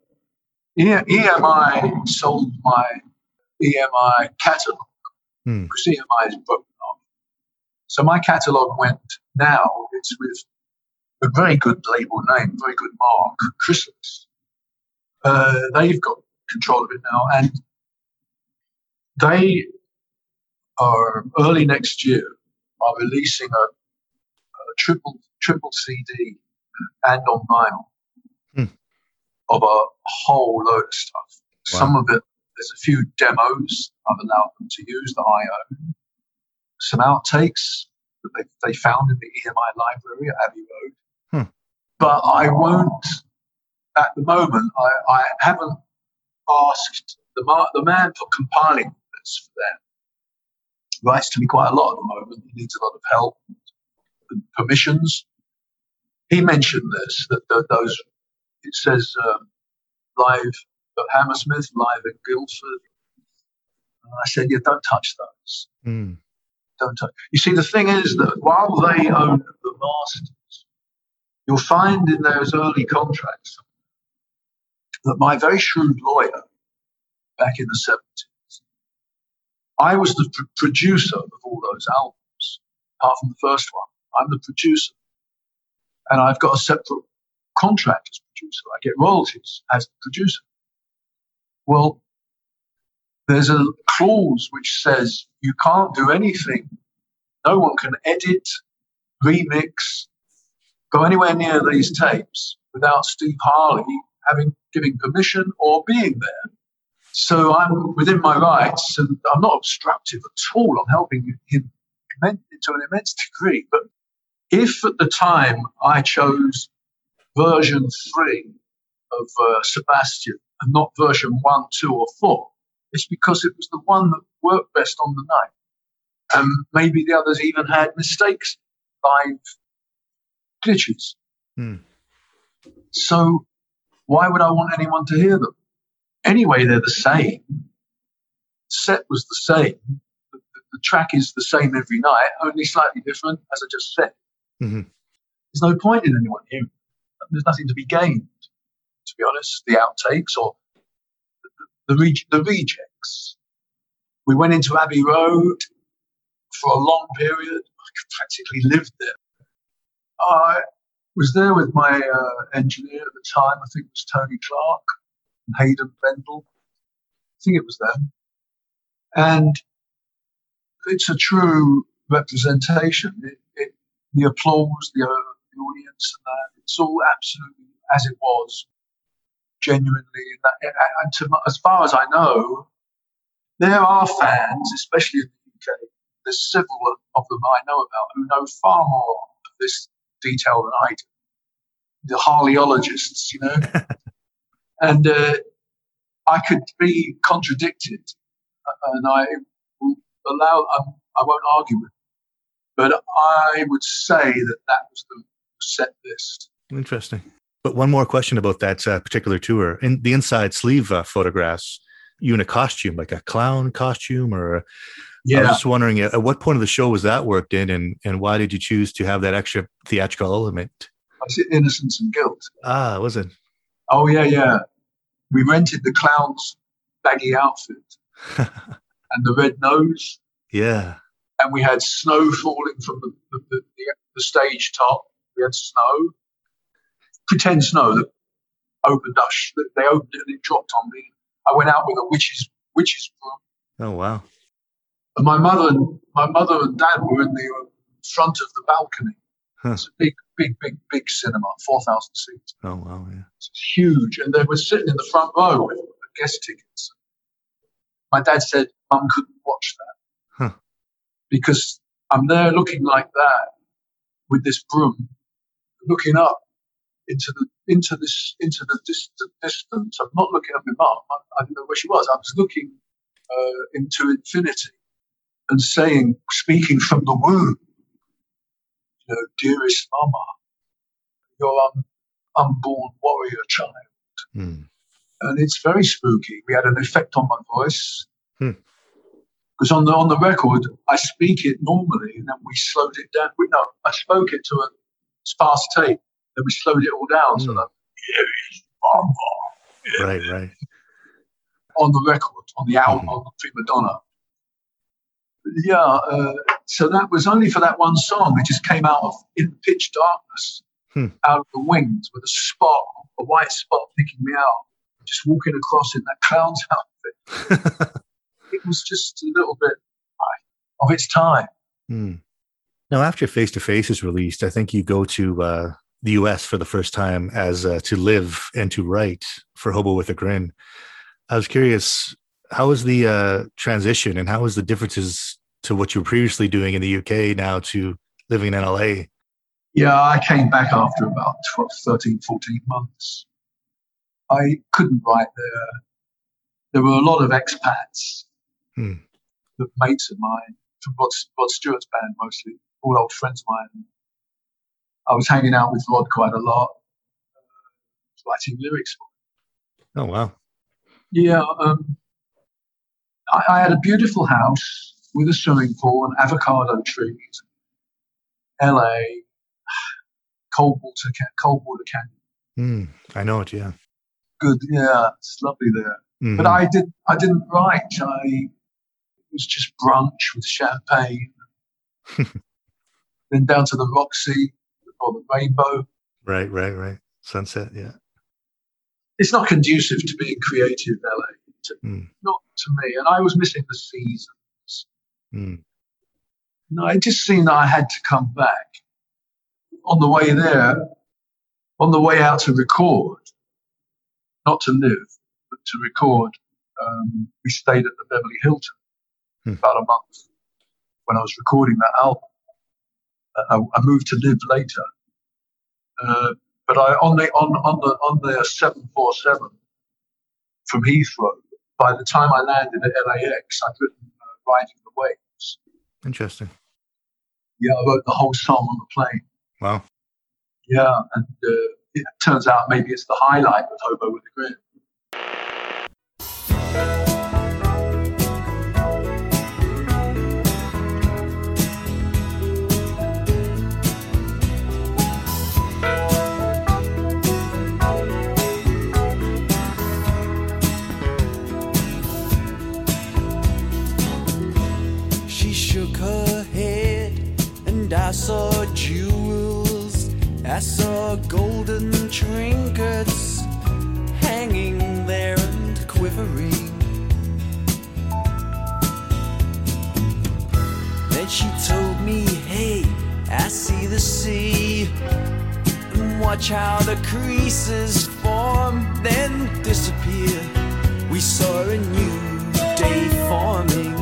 EMI sold my EMI catalog because EMI is broken off. So my catalog it's with a very good label name, very good mark, Chrysalis. They've got control of it now, and they are early next year are releasing a triple CD and on vinyl of a whole load of stuff. Wow. Some of it, there's a few demos I've allowed them to use that I own. Some outtakes that they found in the EMI library at Abbey Road. But I won't, at the moment, I haven't asked the man for compiling this for them. Writes to me quite a lot at the moment. He needs a lot of help and permissions. He mentioned this, that those, it says live at Hammersmith, live at Guildford. And I said, yeah, don't touch those. Don't touch. You see, the thing is that while they own the masters, you'll find in those early contracts that my very shrewd lawyer back in the 70s, I was the producer of all those albums, apart from the first one. I'm the producer. And I've got a separate contract as producer. I get royalties as producer. Well, there's a clause which says you can't do anything. No one can edit, remix, go anywhere near these tapes without Steve Harley giving permission or being there. So I'm within my rights, and I'm not obstructive at all. I'm helping him to an immense degree. But if at the time I chose version 3 of Sebastian and not version 1, 2, or 4, it's because it was the one that worked best on the night. And maybe the others even had mistakes, live glitches. So why would I want anyone to hear them? Anyway, they're the same. The set was the same. The track is the same every night, only slightly different, as I just said. There's no point in anyone hearing them. There's nothing to be gained, to be honest. The outtakes or the rejects. We went into Abbey Road for a long period. I practically lived there. I was there with my engineer at the time. I think it was Tony Clark and Hayden Bendel. I think it was them. And it's a true representation. The applause, the audience, and that, it's all absolutely as it was, genuinely. And as far as I know, there are fans, especially in the UK, there's several of them I know about who know far more of this detail than I do. The Harleyologists, and I could be contradicted, and I will I won't argue with it. But I would say that was the set list. Interesting. But one more question about that particular tour. In the inside sleeve photographs, you in a costume, like a clown costume, or I was just wondering, at what point of the show was that worked in, and why did you choose to have that extra theatrical element? I said Innocence and Guilt. Ah, was it? Oh, yeah. We rented the clown's baggy outfit and the red nose. Yeah. And we had snow falling from the stage top. We had snow, pretend snow that opened us. They opened it and it dropped on me. I went out with a witch's broom. Oh, wow. And my mother and dad were in the front of the balcony. Huh. It's a big cinema, 4,000 seats. Oh, wow, yeah. It's huge. And they were sitting in the front row with guest tickets. My dad said, Mum couldn't watch that. Huh. Because I'm there looking like that with this broom, looking up into the distance. I'm not looking at my mum. I didn't know where she was. I was looking into infinity and speaking from the womb, dearest mama, your unborn warrior child. Mm. And it's very spooky. We had an effect on my voice. Because on the record, I speak it normally, and then we slowed it down. I spoke it to a sparse tape, then we slowed it all down. So that, Right. On the record, on the album, on the Prima Donna. Yeah, so that was only for that one song. It just came out in pitch darkness, out of the wings with a white spot picking me out, just walking across in that clown's outfit. It was just a little bit of its time. Now, after Face to Face is released, I think you go to the US for the first time as to live and to write for Hobo with a Grin. I was curious, how was the transition, and how was the differences to what you were previously doing in the UK now to living in LA? Yeah, I came back after about 13, 14 months. I couldn't write there. There were a lot of expats, the mates of mine, from Rod Stewart's band mostly, all old friends of mine. I was hanging out with Rod quite a lot, writing lyrics for him. Oh, wow. Yeah, I had a beautiful house with a swimming pool and avocado trees. LA, Coldwater Canyon. I know it, yeah. Good, yeah, it's lovely there. Mm-hmm. But I didn't write. It was just brunch with champagne. Then down to the Roxy or the Rainbow. Right. Sunset, yeah. It's not conducive to being creative, LA. Not to me. And I was missing the seasons. No, it just seemed that I had to come back. On the way there, on the way out to record, not to live, but to record, we stayed at the Beverly Hilton about a month when I was recording that album. I moved to live later. But on the 747 from Heathrow, by the time I landed at LAX, I'd written Riding the Waves. Interesting. Yeah, I wrote the whole song on the plane. Wow. Yeah, and it turns out maybe it's the highlight of Hobo with a Grin. I saw jewels, I saw golden trinkets hanging there and quivering. Then she told me, hey, I see the sea, and watch how the creases form, then disappear. We saw a new day forming.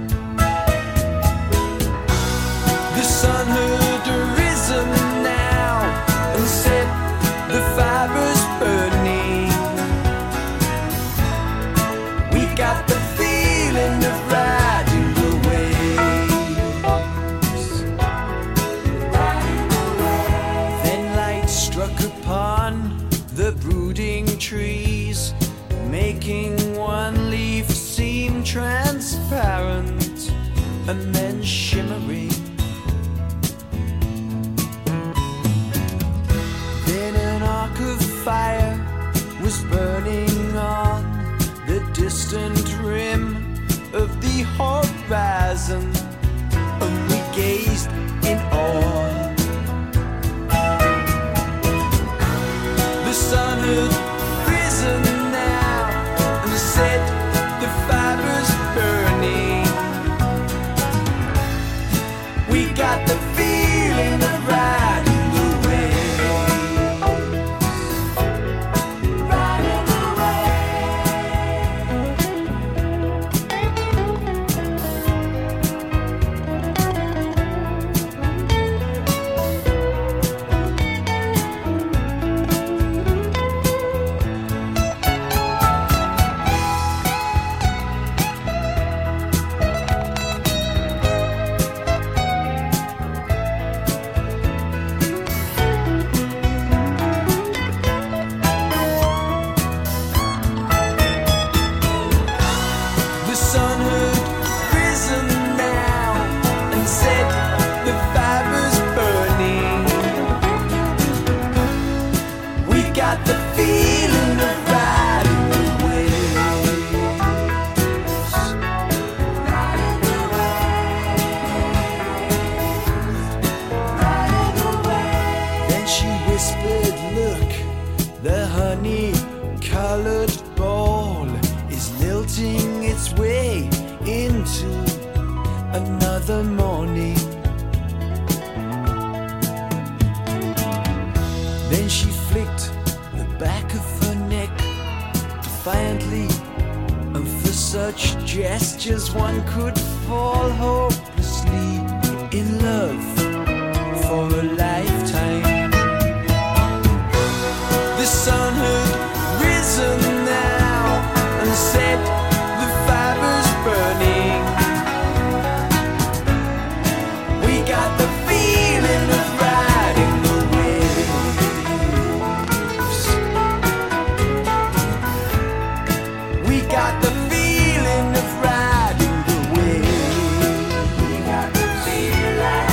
The sun had risen now and set the fibers burning. We got the feeling of riding the waves. Then light struck upon the brooding trees, making one leaf seem transparent and then shimmering. Fire was burning on the distant rim of the horizon, and we gazed in awe. The sun had risen now and set the fibers burning. We got the feeling of riding. got the feeling of riding the waves. Riding the waves. Then she whispered, look, the honey-colored ball is lilting its way into another morning. Then she flicked the back of her neck defiantly, and for such gestures one could fall hopelessly in love for a lifetime. The sun had risen now and set the fibers burning. We got the feeling of riding the waves. We got the feeling of riding the waves. We got the feeling.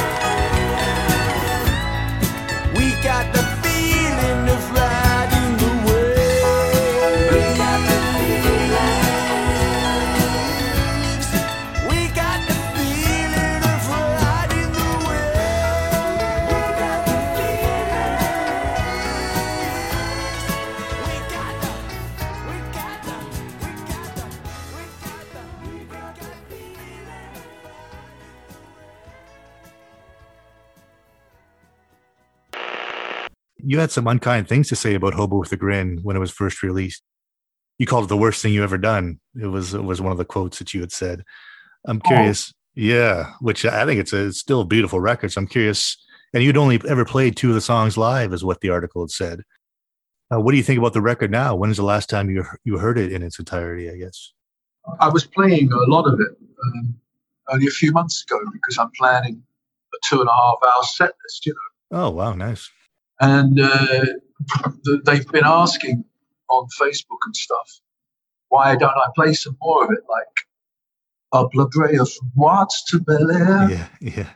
We got the feeling of riding the waves. We got the feelings. We got the feeling of riding the waves. We got the feelings. We got the. We got the. We got the. We got the. We got the feeling. You had some unkind things to say about Hobo with a Grin when it was first released. You called it the worst thing you ever done. It was one of the quotes that you had said. I'm curious. Yeah, which I think it's still a beautiful record. So I'm curious. And you'd only ever played 2 of the songs live, is what the article had said. What do you think about the record now? When is the last time you heard it in its entirety, I guess? I was playing a lot of it only a few months ago because I'm planning a 2.5-hour set list, Oh, wow. Nice. And they've been asking on Facebook and stuff, why don't I play some more of it? Like, Up La Brea from Watts to Bel Air. Yeah, yeah.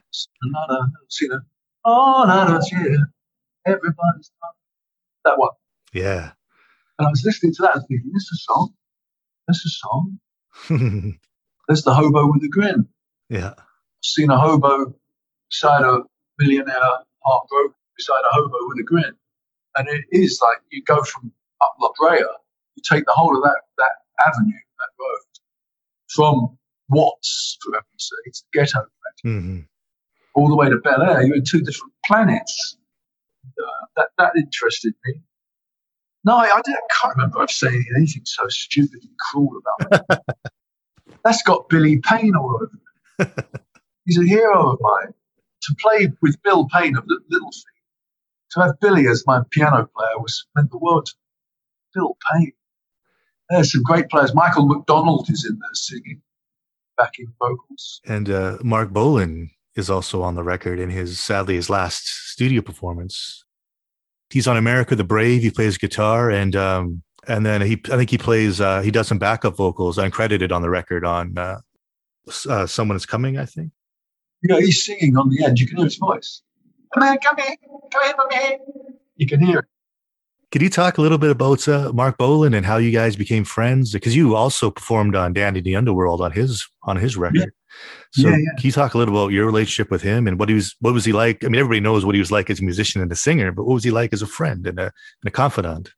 Oh, no, yeah. Everybody's done that one. Yeah. And I was listening to that and thinking, this is a song. This is a song. There's the Hobo with a Grin. Yeah. I've seen a hobo beside a millionaire heartbroken beside a hobo with a grin. And it is like you go from Up La Brea, you take the whole of that avenue, that road, from Watts, for heaven's sake, to the ghetto, all the way to Bel Air. You're in 2 different planets. That interested me. No, I can't remember I've said anything so stupid and cruel about it. That's got Billy Payne all over it. He's a hero of mine. To play with Bill Payne of Little Feat, to have Billy as my piano player meant the world to me. Bill Payne. There's some great players. Michael McDonald is in there singing, backing vocals. And Mark Bolan is also on the record in his last studio performance. He's on America the Brave. He plays guitar, and then I think he plays. He does some backup vocals, uncredited on the record on "Someone Is Coming," I think. He's singing on the end. You can hear his voice. Come here, come here, come here. You can hear it. Could you talk a little bit about Mark Bolan and how you guys became friends? Because you also performed on Danny the Underworld on his record. Yeah. So can you talk a little about your relationship with him and what was he like? I mean, everybody knows what he was like as a musician and a singer, but what was he like as a friend and a confidant?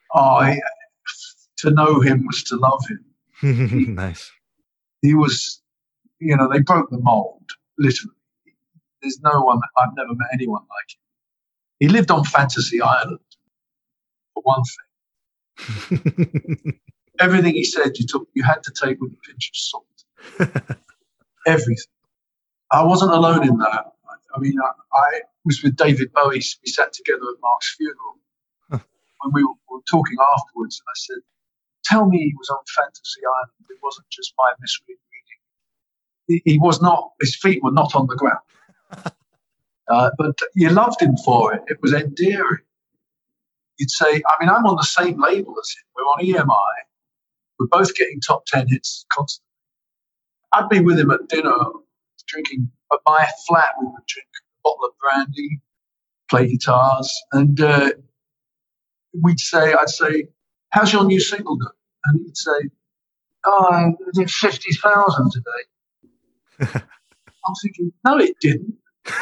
To know him was to love him. Nice. He was, they broke the mold, literally. There's no one, I've never met anyone like him. He lived on Fantasy Island, for one thing. Everything he said you had to take with a pinch of salt. Everything. I wasn't alone in that. I mean, I was with David Bowie. We sat together at Mark's funeral. When we were talking afterwards, and I said, tell me he was on Fantasy Island. It wasn't just my misreading. He was not, his feet were not on the ground. But you loved him for it. It was endearing. You'd say, I'm on the same label as him. We're on EMI. We're both getting top 10 hits constantly. I'd be with him at dinner, drinking at my flat. We would drink a bottle of brandy, play guitars, and I'd say, how's your new single going? And he'd say, oh, I did 50,000 today. I'm thinking, no, it didn't.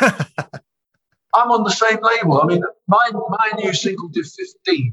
I'm on the same label. I mean, my new single did 15,000.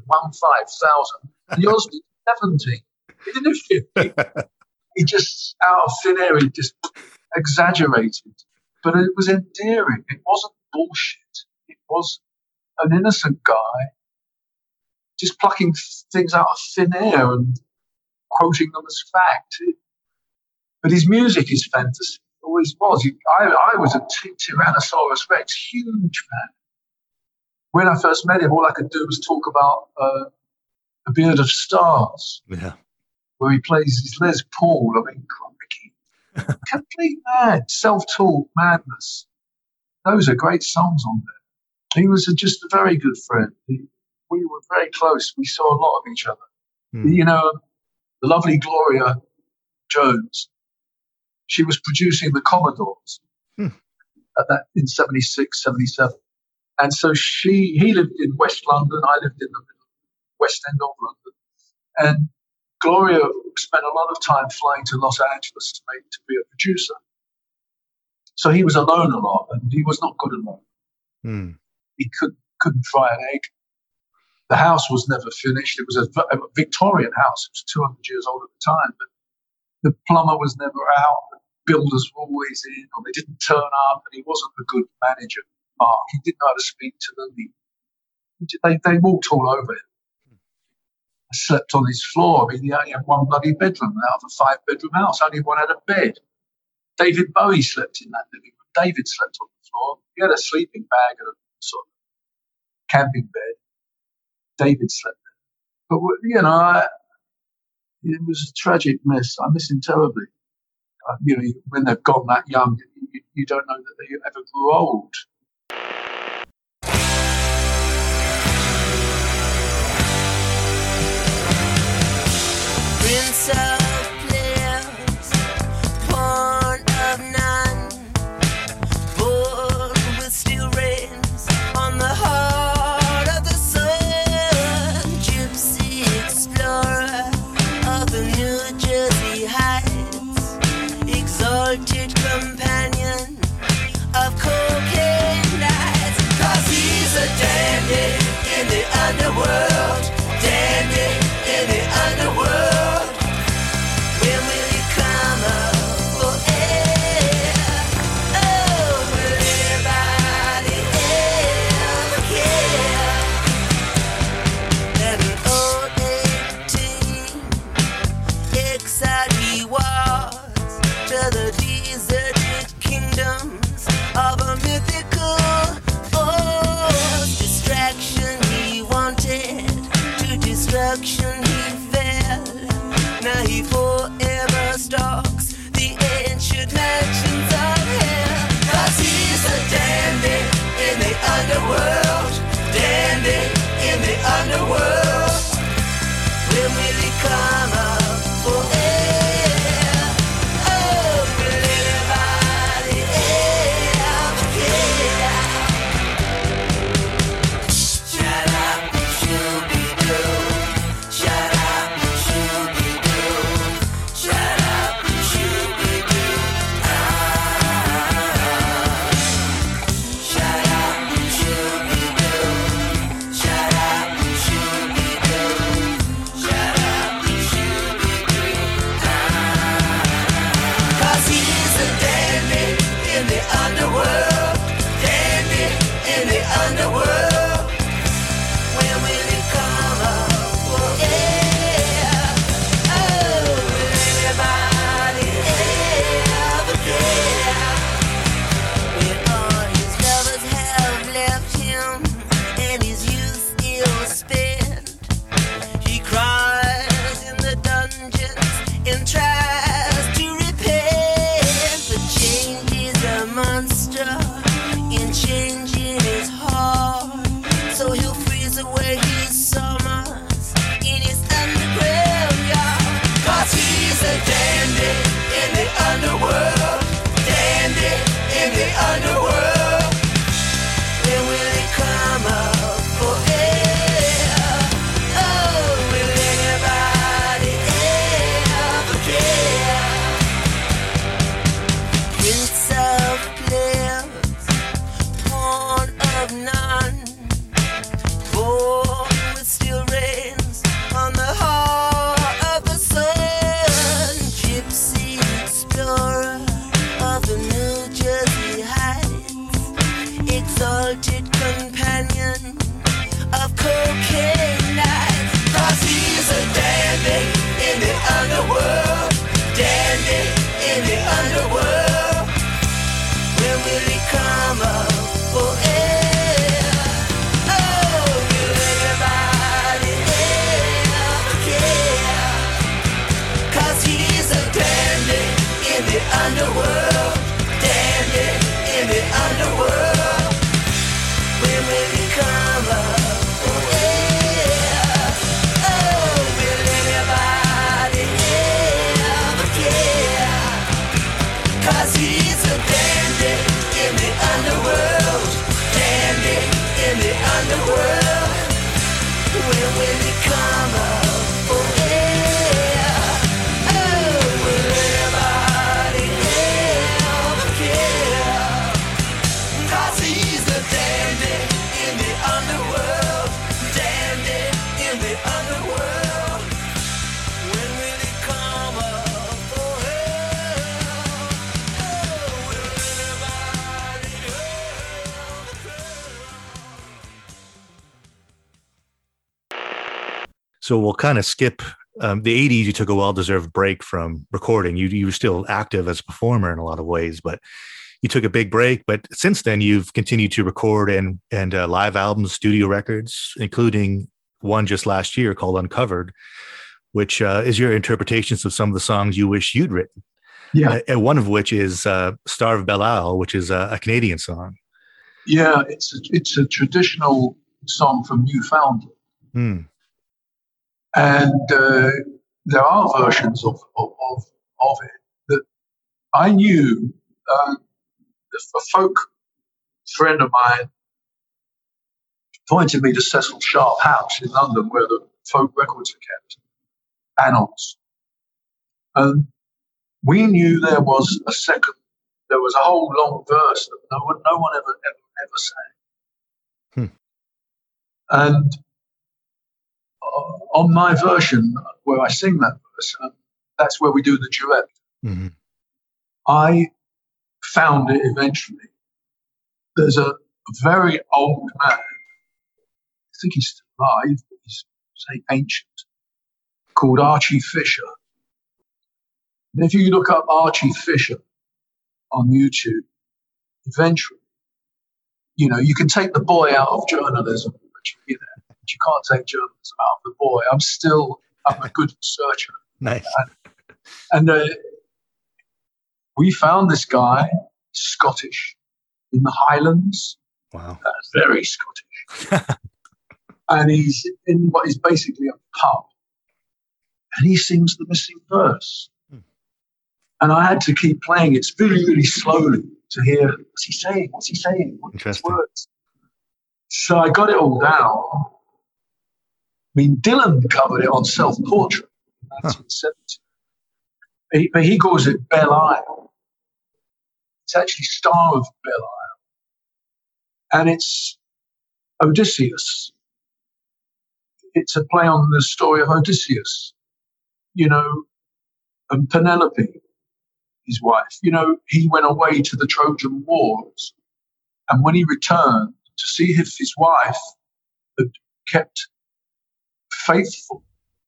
And yours did 17. He didn't do 50. He just, out of thin air, he just exaggerated. But it was endearing. It wasn't bullshit. It was an innocent guy just plucking things out of thin air and quoting them as fact. But his music is fantasy. Always was. I was a Tyrannosaurus Rex, huge fan. When I first met him, all I could do was talk about A Beard of Stars, where he plays his Les Paul. I mean, crikey. Complete mad, self-taught madness. Those are great songs on there. He was just a very good friend. We were very close. We saw a lot of each other. You know, the lovely Gloria Jones, she was producing the Commodores in 76, 77. And so he lived in West London. I lived in the West End of London. And Gloria spent a lot of time flying to Los Angeles to be a producer. So he was alone a lot, and he was not good alone. He couldn't fry an egg. The house was never finished. It was a Victorian house. It was 200 years old at the time, but the plumber was never out. The builders were always in, or they didn't turn up, and he wasn't a good manager. Mark, he didn't know how to speak to them. They walked all over him. I slept on his floor. I mean, he only had one bloody bedroom out of a 5-bedroom house. Only one had a bed. David Bowie slept in that living room. David slept on the floor. He had a sleeping bag and a sort of camping bed. David slept there. But, you know, it was a tragic miss. I miss him terribly. You know, when they've gone that young, you don't know that they ever grew old. Prince of players, pawn of none, born with steel reins on the heart of the sun, gypsy explorer of the New Jersey Heights, exalted companion of cocaine nights, 'cause he's a dandy in the underworld, dandy in the underworld. He fell. Now he forever stalks the ancient mansions of hell. 'Cause he's a dandy in the underworld, dandy in the underworld. When will he come up for air? Oh, will anybody ever care? Shut up, Shooby-Doo. Shut up, Shooby-Doo. Shut up, Shooby-Doo. underworld. When will you come up? Oh yeah. Oh, will anybody ever care? 'Cause he's the dandy in the underworld. Dandy in the underworld. When will he come up? Oh yeah. Oh, will anybody ever care? So we'll kind of skip the 80s. You took a well-deserved break from recording. You were still active as a performer in a lot of ways, but you took a big break. But since then, you've continued to record and live albums, studio records, including one just last year called Uncovered, which is your interpretations of some of the songs you wish you'd written. Yeah. And one of which is Star of Belle Isle, which is a Canadian song. Yeah, it's a traditional song from Newfoundland. Hmm. And there are versions of it that I knew. A folk friend of mine pointed me to Cecil Sharp House in London, where the folk records are kept, Annals. And we knew there was a whole long verse that no one ever sang. And on my version, where I sing that verse, that's where we do the duet. Mm-hmm. I found it eventually. There's a very old man, I think he's still alive, but he's, say, ancient, called Archie Fisher. And if you look up Archie Fisher on YouTube, eventually, you can take the boy out of journalism, but you can't take journalism out of the boy. I'm a good researcher. Nice. And we found this guy, Scottish, in the Highlands. Wow. Very Scottish. And he's in what is basically a pub. And he sings the missing verse. And I had to keep playing it really, really slowly to hear, what's he saying? What's his words? So I got it all down. I mean, Dylan covered it on Self-Portrait in 1970. But he calls it Belle Isle. It's actually Star of Belle Isle. And it's Odysseus. It's a play on the story of Odysseus. And Penelope, his wife. He went away to the Trojan Wars. And when he returned to see if his wife had kept faithful,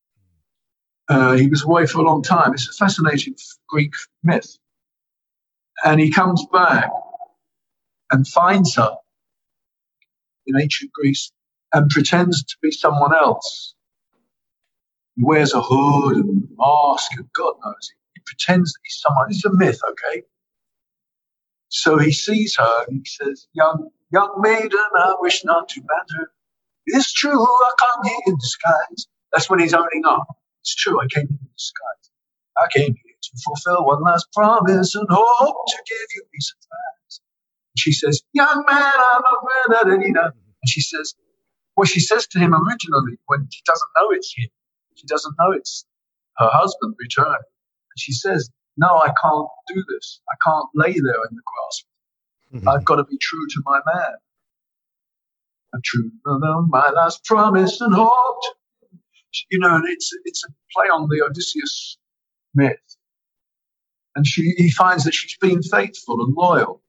he was away for a long time. It's a fascinating Greek myth. And he comes back and finds her in ancient Greece and pretends to be someone else. He wears a hood and a mask and God knows. He pretends that he's someone. It's a myth, okay? So he sees her and he says, young maiden, I wish not to banter. It's true, I come here in disguise. That's when he's owning up. It's true, I came here in disguise. I came here to fulfill one last promise and hope to give you peace of mind. She says, young man, I'm a man. And she says, well, she says to him originally when she doesn't know it's him. She doesn't know it's her husband returning. And she says, no, I can't do this. I can't lay there in the grass. Mm-hmm. I've got to be true to my man. I'm true to my last promise and hope. And it's a play on the Odysseus myth. And he finds that she's been faithful and loyal.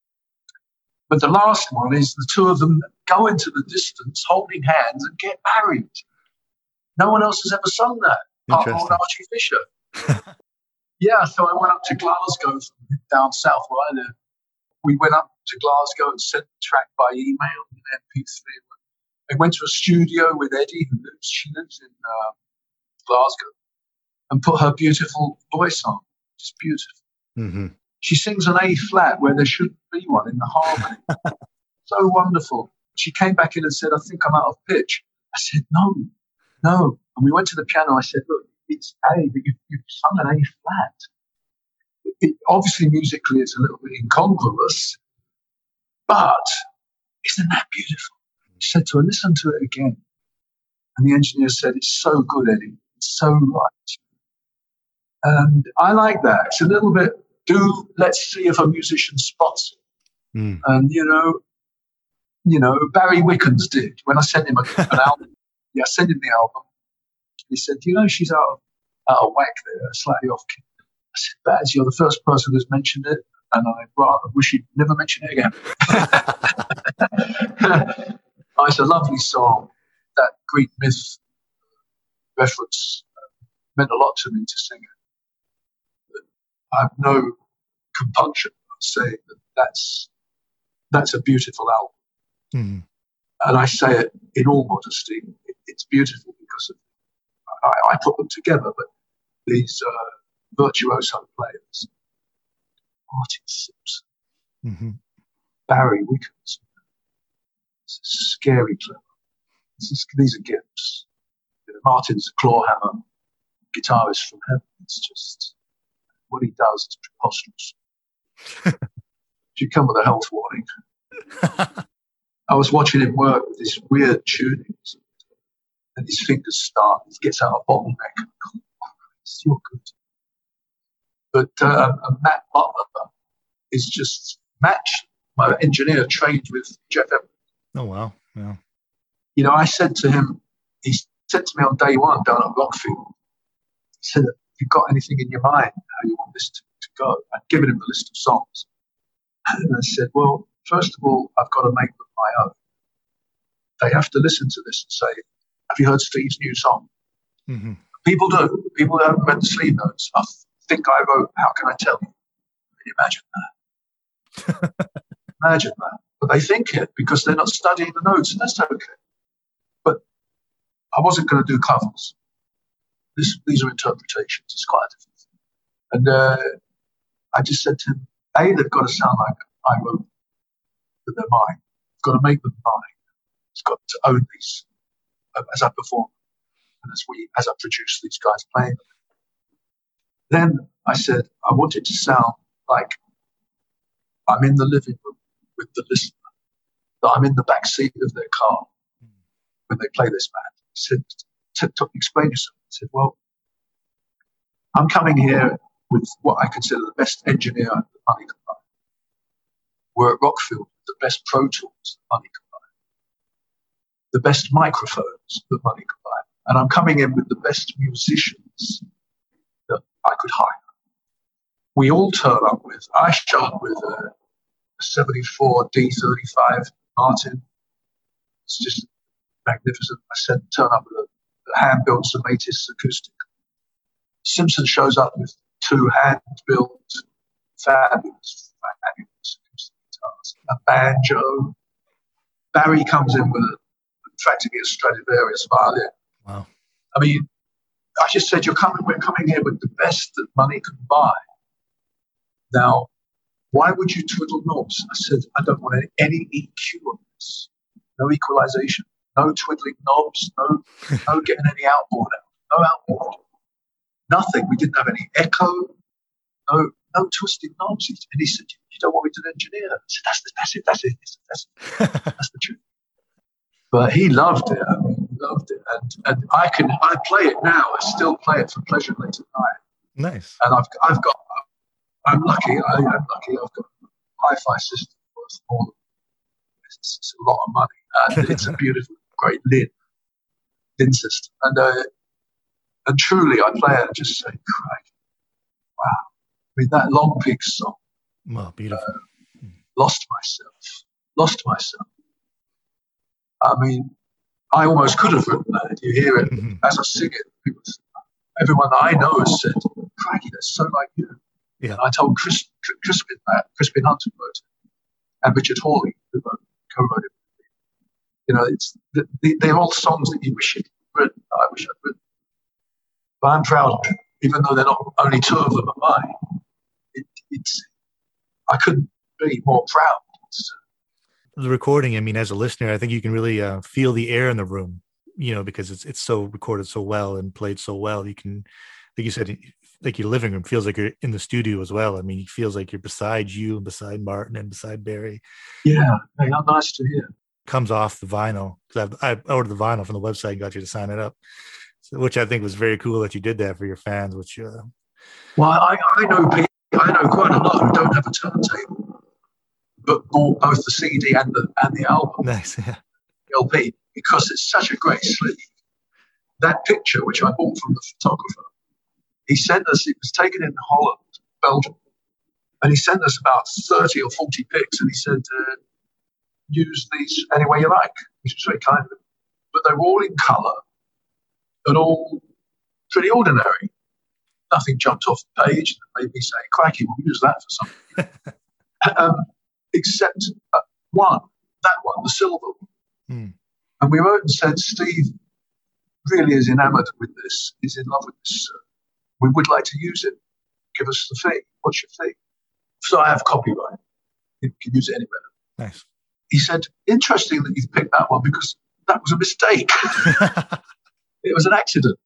But the last one is the two of them go into the distance, holding hands, and get married. No one else has ever sung that, apart from Archie Fisher. Yeah, so I went up to Glasgow from down south where I live. We went up to Glasgow and sent the track by email in MP3. I went to a studio with Eddie, she lives in Glasgow, and put her beautiful voice on. It's beautiful. Mm-hmm. She sings an A flat where there shouldn't be one in the harmony. So wonderful. She came back in and said, I think I'm out of pitch. I said, no. And we went to the piano. I said, look, it's A, but you've sung an A flat. Obviously, musically, it's a little bit incongruous, but isn't that beautiful? He said to her, listen to it again. And the engineer said, it's so good, Eddie. It's so right. And I like that. It's a little bit, let's see if a musician spots it. And, Barry Wickens did. When I sent him an album, I sent him the album. He said, she's out of whack there, slightly off key. I said, Baz, you're the first person who's mentioned it, and I wish you'd never mention it again. It's a lovely song. That Greek myth reference meant a lot to me to sing it. But I have no compunction of saying that's a beautiful album. And I say it in all modesty. It's beautiful because I put them together, but these virtuoso players, Martin Simpson, Barry Wickens, scary clever. These are gifts. Martin's a clawhammer guitarist from heaven. It's just what he does is preposterous. Should come with a health warning. I was watching him work with this weird tunings, and his fingers start. He gets out a bottleneck. It's still good. But Matt Butler is just matched. My engineer trained with Jeff Evans. Oh wow! Yeah. I said to him, he said to me on day one down at Rockfield, he said, have you got anything in your mind how you want this to go? I'd given him the list of songs. And I said, well, first of all, I've got to make them my own. They have to listen to this and say, have you heard Steve's new song? People do. People haven't read the sleeve notes. I think I wrote, how can I tell you? Can you imagine that? Imagine that. But they think it because they're not studying the notes, and that's okay. But I wasn't going to do covers. These are interpretations. It's quite a different thing. And I just said to him, they've got to sound like I wrote with their mind. I've got to make them mine. It's got to own these as I perform and as I produce these guys playing them. Then I said, I want it to sound like I'm in the living room with the listener, that I'm in the back seat of their car when they play this band. He said, explain yourself. I said, well, I'm coming here with what I consider the best engineer that money can buy. We're at Rockfield with the best Pro Tools that money can buy, the best microphones that money can buy. And I'm coming in with the best musicians that I could hire. We all turn up I show up with a 74 D35 Martin. It's just magnificent. I turn up with a hand-built Somatis acoustic. Simpson shows up with 2 hand-built fabulous acoustic guitars, a banjo. Barry comes in with practically a Stradivarius violin. Wow. I mean, I just said, we're coming here with the best that money can buy. Now, why would you twiddle knobs? I said, I don't want any EQ on this. No equalization, no twiddling knobs, no getting any outboard out, no outboard. Nothing. We didn't have any echo, no twisting knobs. And he said, you don't want me to engineer? I said, that's it. That's the truth. But he loved it. I mean, he loved it. And I play it now. I still play it for pleasure late at night. Nice. And I'm lucky. I'm lucky. I've got a hi-fi system worth more than it's a lot of money, and it's a beautiful, great Lin system. And truly, I play it and just say, "Crikey, wow!" I mean, that Long Pigs song. Wow, beautiful. Lost myself. I mean, I almost could have written that. You hear it as I sing it. Everyone I know has said, "Crikey, that's so like you." Yeah. And I told Crispin that. Crispin Hunter wrote it, and Richard Hawley, who co-wrote it. They're all songs that you wish you'd written. I wish I'd written. But I'm proud of them, even though they're not only 2 of them are mine. I couldn't be more proud. The recording, I mean, as a listener, I think you can really feel the air in the room, because it's so recorded so well and played so well. You can, like you said, like your living room feels like you're in the studio as well. I mean, it feels like you're beside you and beside Martin and beside Barry. Yeah, how nice to hear. comes off the vinyl, because I ordered the vinyl from the website and got you to sign it up, which I think was very cool that you did that for your fans. Which well, I know people, I know quite a lot who don't have a turntable, but bought both the CD and the album. Nice, yeah. The LP, because it's such a great sleeve. That picture, which I bought from the photographer, he sent us. It was taken in Holland, Belgium, and he sent us about 30 or 40 pics, and he said, use these any way you like, which was very kind of him. But they were all in colour and all pretty ordinary. Nothing jumped off the page that made me say, crikey, we'll use that for something. Except that one, the silver one. And we wrote and said, Steve really is enamoured with this, is in love with this. We would like to use it. Give us the fee. What's your fee? So I have copyright. You can use it anywhere. Nice. He said, interesting that you've picked that one because that was a mistake. It was an accident.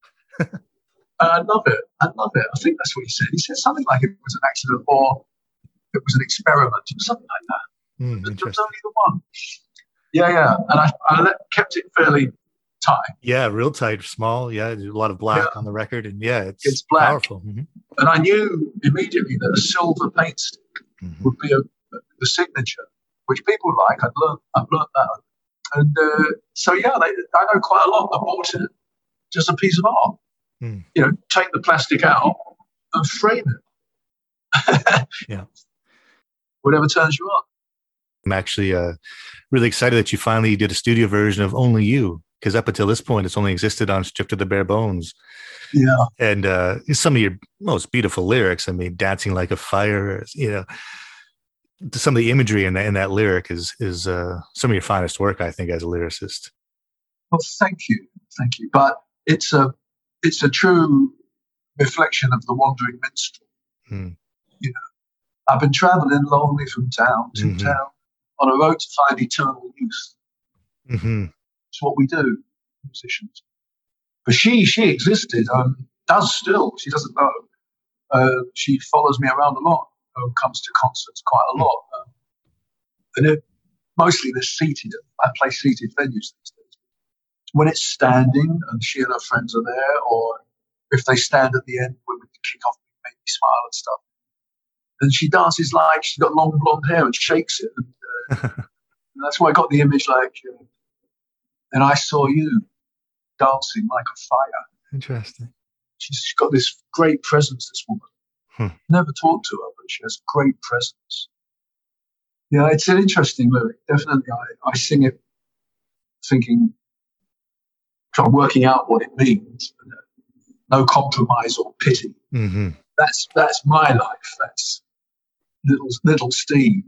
I love it. I think that's what he said. He said something like it was an accident or it was an experiment, something like that. There was only the one. Yeah. And I kept it fairly tight. Yeah, real tight, small. Yeah, there's a lot of black on the record. And yeah, it's black. Powerful. Mm-hmm. And I knew immediately that a silver paint stick would be the signature, which people like. I've learned that. And so, yeah, I know quite a lot that bought it. Just a piece of art. You know, take the plastic out and frame it. Yeah. Whatever turns you on. I'm actually really excited that you finally did a studio version of Only You, because up until this point, it's only existed on Stripped to the Bare Bones. Yeah. And some of your most beautiful lyrics, I mean, Dancing Like a Fire, you know, some of the imagery in that lyric is some of your finest work, I think, as a lyricist. Well, thank you. But it's a true reflection of the wandering minstrel. You know, I've been traveling lonely from town to town on a road to find eternal youth. It's what we do, musicians. But she existed, does still. She doesn't know. She follows me around a lot. Comes to concerts quite a lot. And mostly they're seated. I play seated venues these days. When it's standing and she and her friends are there, or if they stand at the end when we kick off, make me smile and stuff. And she dances like she's got long blonde hair and shakes it. And that's why I got the image like, and I saw you dancing like a fire. Interesting. She's got this great presence, this woman. Never talked to her, but she has great presence. Yeah, it's an interesting lyric. Definitely, I sing it thinking, trying working out what it means. No compromise or pity. That's my life. That's little Steve.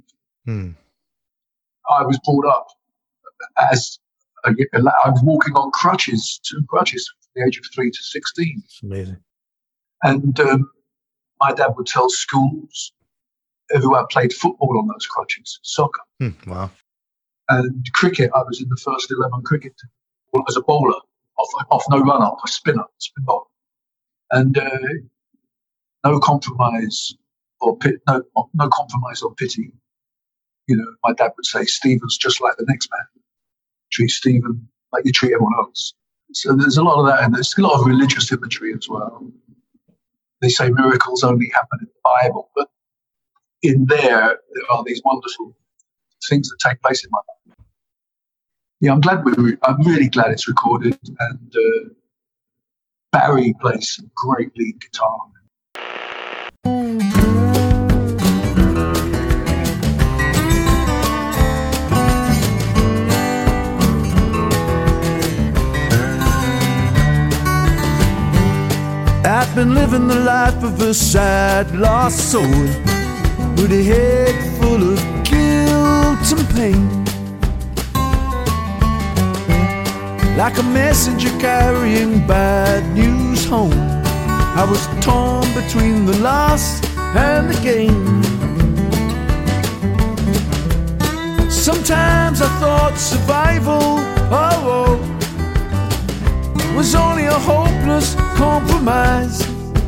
I was brought up as I was walking on crutches, 2 crutches, from the age of 3 to 16. It's amazing. And my dad would tell schools who I played football on those crutches, soccer. Wow. And cricket, I was in the first 11 cricket as a bowler, off no run-up, a spin ball. And no compromise or no compromise or pity. You know, my dad would say, Stephen's just like the next man. Treat Stephen like you treat everyone else. So there's a lot of that, and there's a lot of religious imagery as well. They say miracles only happen in the Bible, but in there are these wonderful things that take place in my life. Yeah, I'm really glad it's recorded, and Barry plays some great lead guitar. I've been living the life of a sad, lost soul with a head full of guilt and pain. Like a messenger carrying bad news home, I was torn between the loss and the gain. Sometimes I thought survival, was only a hopeless compromise.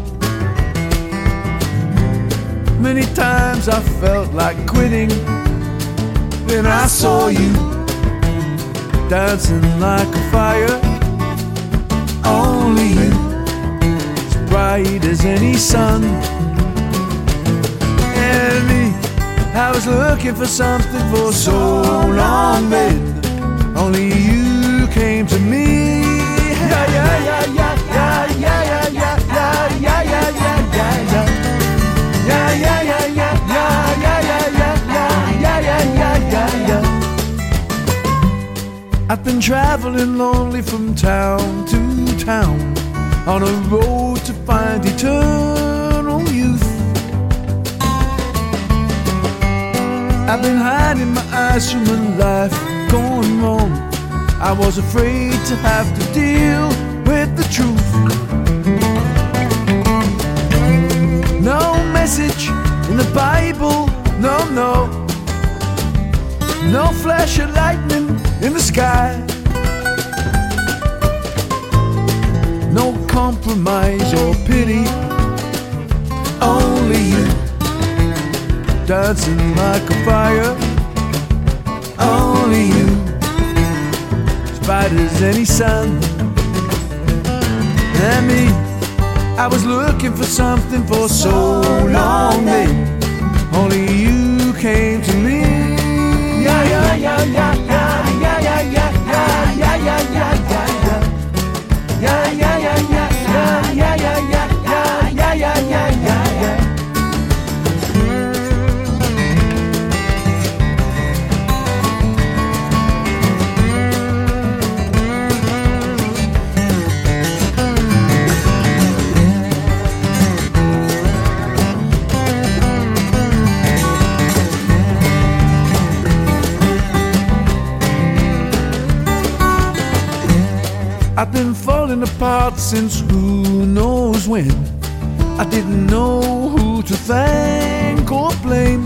Many times I felt like quitting, then I saw you dancing like a fire. Only you, as bright as any sun. And me, I was looking for something for so long, then only you came to me. Yeah, yeah, yeah, yeah, yeah, yeah, yeah, yeah, yeah, yeah, yeah, yeah, yeah. Yeah, yeah, yeah, yeah, yeah, yeah, yeah, yeah, yeah, yeah, yeah, yeah. I've been traveling lonely from town to town on a road to find eternal youth. I've been hiding my eyes from a life going wrong. I was afraid to have to deal with the truth. No message in the Bible, no, no. No flash of lightning in the sky. No compromise or pity. Only you, dancing like a fire. Only you, as bright as any sun. And me, I was looking for something for so long, then only you came to me. Yeah, yeah, yeah, yeah, yeah, yeah, yeah, yeah, yeah, yeah, yeah, yeah, yeah. Yeah, yeah, yeah, yeah, yeah, yeah, yeah, yeah, yeah, yeah, yeah, yeah, yeah. I've been falling apart since who knows when. I didn't know who to thank or blame.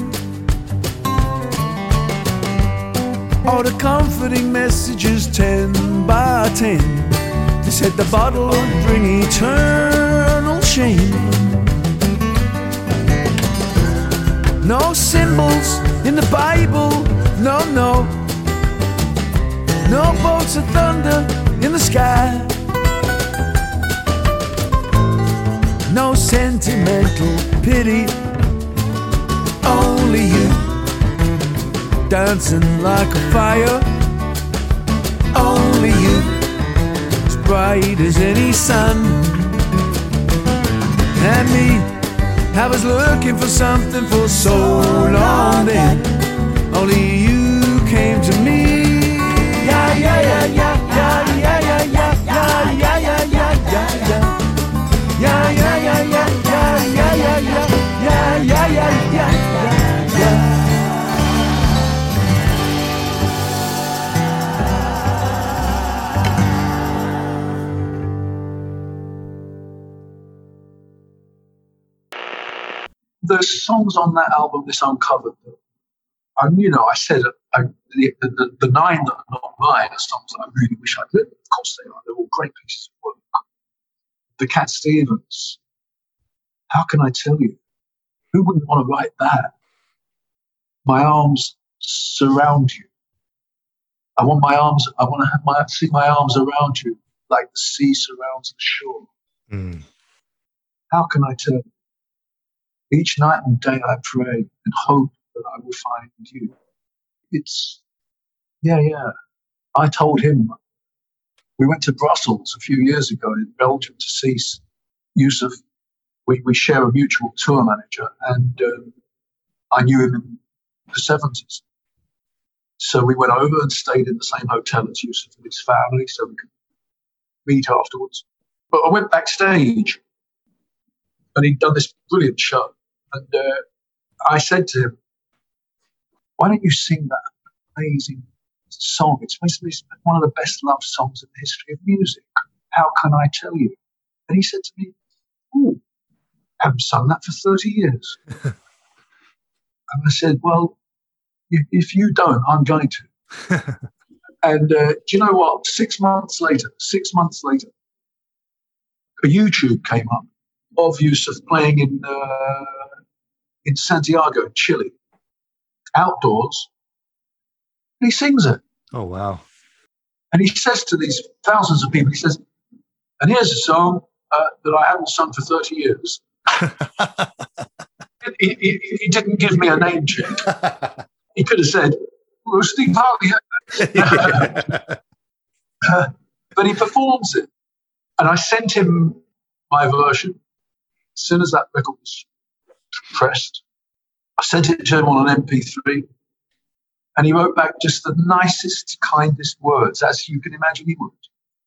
All the comforting messages 10 by 10. They said the bottle would bring eternal shame. No symbols in the Bible, no, no. No bolts of thunder in the sky. No sentimental pity. Only you, dancing like a fire. Only you, as bright as any sun. And me, I was looking for something for so long, then only you came to me. Yeah, yeah, yeah, yeah, yeah, yeah, yeah, yeah, yeah, yeah, yeah, yeah, yeah, yeah. Yeah, yeah, yeah, yeah, yeah, yeah, yeah, yeah, yeah, yeah, yeah, yeah. The songs on that album, this Uncovered, and I said the 9 that are not mine are songs that I really wish I'd written. Of course they are. They're all great pieces of work. The Cat Stevens, how can I tell you? Who wouldn't want to write that? My arms surround you. I want to see my arms around you like the sea surrounds the shore. Mm. How can I tell you? Each night and day I pray and hope that I will find you. It's, yeah. I told him, we went to Brussels a few years ago in Belgium to see Yusuf. We share a mutual tour manager, and I knew him in the 70s. So we went over and stayed in the same hotel as Yusuf and his family so we could meet afterwards. But I went backstage, and he'd done this brilliant show. And I said to him, why don't you sing that amazing song? It's one of the best loved songs in the history of music. How can I tell you? And he said to me, oh, I haven't sung that for 30 years. And I said, well, if you don't, I'm going to. And do you know what? 6 months later, a YouTube came up of Yusuf playing in Santiago, Chile, outdoors. And he sings it. Oh, wow. And he says to these thousands of people, he says, and here's a song that I haven't sung for 30 years. He didn't give me a name check. He could have said, well, Steve Harvey. But he performs it. And I sent him my version. As soon as that record was pressed, I sent it to him on an MP3. And he wrote back just the nicest, kindest words, as you can imagine he would.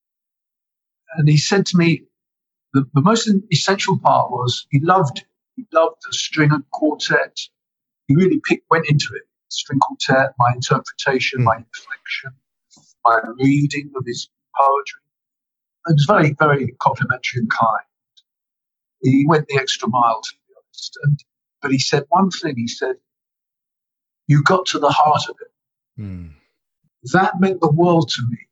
And he said to me, the most essential part was he loved it. He loved the string and quartet. He really went into it. String quartet, my interpretation, my inflection, my reading of his poetry. It was very, very complimentary and kind. He went the extra mile, to be honest. But he said one thing. He said, you got to the heart of it. That meant the world to me.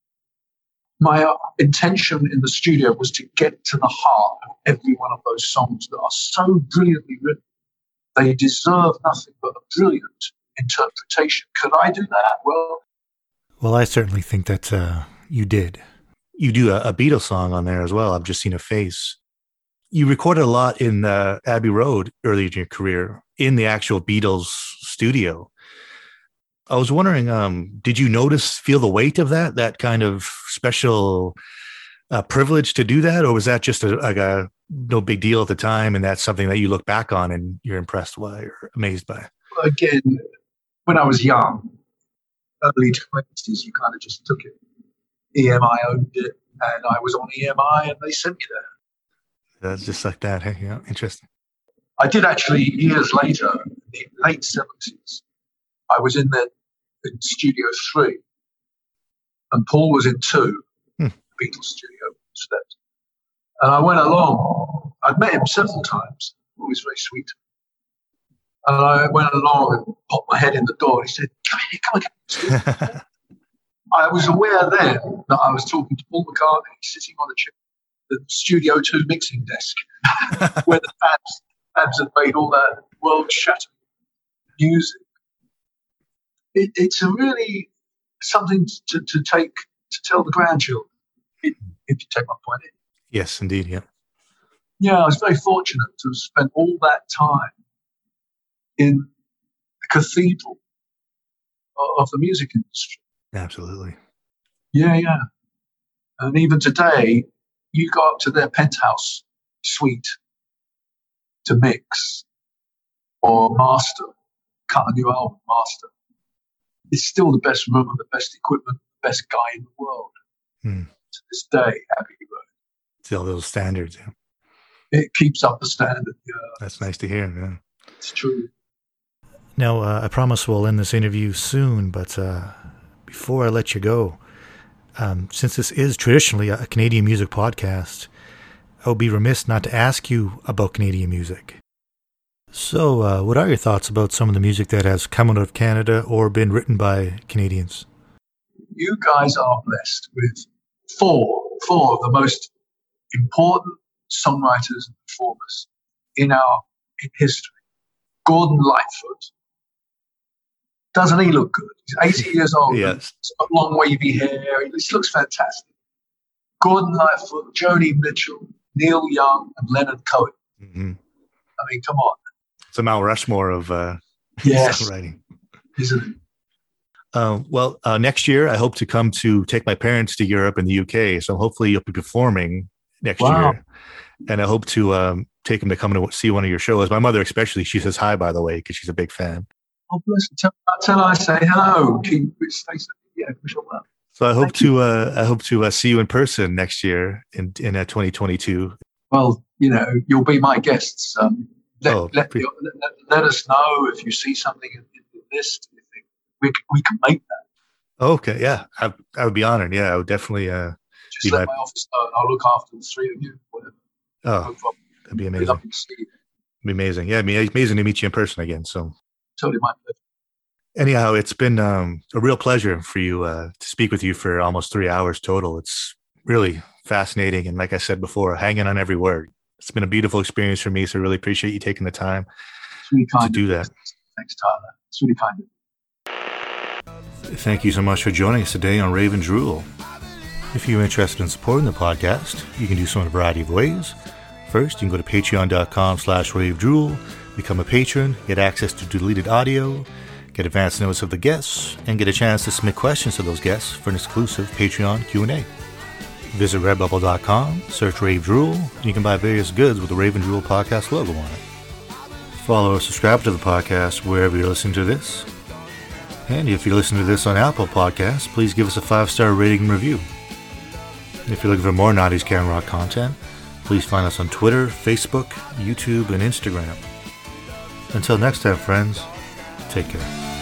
My intention in the studio was to get to the heart of every one of those songs that are so brilliantly written. They deserve nothing but a brilliant interpretation. Could I do that? Well, I certainly think that you did. You do a Beatles song on there as well. I've just seen a face. You recorded a lot in Abbey Road early in your career in the actual Beatles studio. I was wondering, did you feel the weight of that kind of special privilege to do that? Or was that just a no big deal at the time, and that's something that you look back on and you're impressed by or amazed by? Again, when I was young, early 20s, you kind of just took it. EMI owned it, and I was on EMI, and they sent me there. That's just like that. Hey, yeah, interesting. I did actually, years later, in the late 70s, I was in Studio 3, and Paul was in 2, the Beatles studio steps. And I went along. I'd met him several times, always very sweet. And I went along and popped my head in the door, and he said, come again. I was aware then that I was talking to Paul McCartney sitting on the Studio 2 mixing desk where the Fabs had made all that world-shattering music. It's a really something to tell the grandchildren, if you take my point. Yes, indeed, yeah. Yeah, I was very fortunate to have spent all that time in the cathedral of the music industry. Absolutely. Yeah. And even today, you go up to their penthouse suite to mix or master, cut a new album, master. It's still the best room and the best equipment, the best guy in the world. To this day, Abbey Road. Still those standards, yeah. It keeps up the standard, yeah. That's nice to hear, yeah. It's true. Now, I promise we'll end this interview soon, but before I let you go, since this is traditionally a Canadian music podcast, I would be remiss not to ask you about Canadian music. So, what are your thoughts about some of the music that has come out of Canada or been written by Canadians? You guys are blessed with four of the most important songwriters and performers in history. Gordon Lightfoot. Doesn't he look good? He's 80 years old. Yes. He's got long wavy hair. He just looks fantastic. Gordon Lightfoot, Joni Mitchell, Neil Young, and Leonard Cohen. Mm-hmm. I mean, come on. It's a Mount Rushmore of songwriting. Isn't it? Well, next year, I hope to come to take my parents to Europe and the UK. So hopefully you'll be performing next year. And I hope to take them to come to see one of your shows. My mother especially, she says hi, by the way, because she's a big fan. Oh, bless her. Tell her I say hello. So I hope to see you in person next year in 2022. Well, you'll be my guests. Let us know if you see something in the list. We can make that. Okay, yeah, I would be honored. Yeah, I would definitely. Just let my office know, and I'll look after the three of you. Whatever. Oh, no, that'd be amazing. It'd be amazing. Yeah, it'd be amazing to meet you in person again. So totally my pleasure. Anyhow, it's been a real pleasure for you to speak with you for almost 3 hours total. It's really fascinating, and like I said before, hanging on every word. It's been a beautiful experience for me, so I really appreciate you taking the time really to do that. Thanks, Tyler. It's really kind of you. Thank you so much for joining us today on Raven Drool. If you're interested in supporting the podcast, you can do so in a variety of ways. First, you can go to patreon.com/ravedrool, become a patron, get access to deleted audio, get advance notice of the guests, and get a chance to submit questions to those guests for an exclusive Patreon Q&A. Visit redbubble.com, search Rave Drool, and you can buy various goods with the Raven Drool podcast logo on it. Follow or subscribe to the podcast wherever you're listening to this. And if you're listening to this on Apple Podcasts, please give us a 5-star rating and review. If you're looking for more 90s Can Rock content, please find us on Twitter, Facebook, YouTube, and Instagram. Until next time, friends, take care.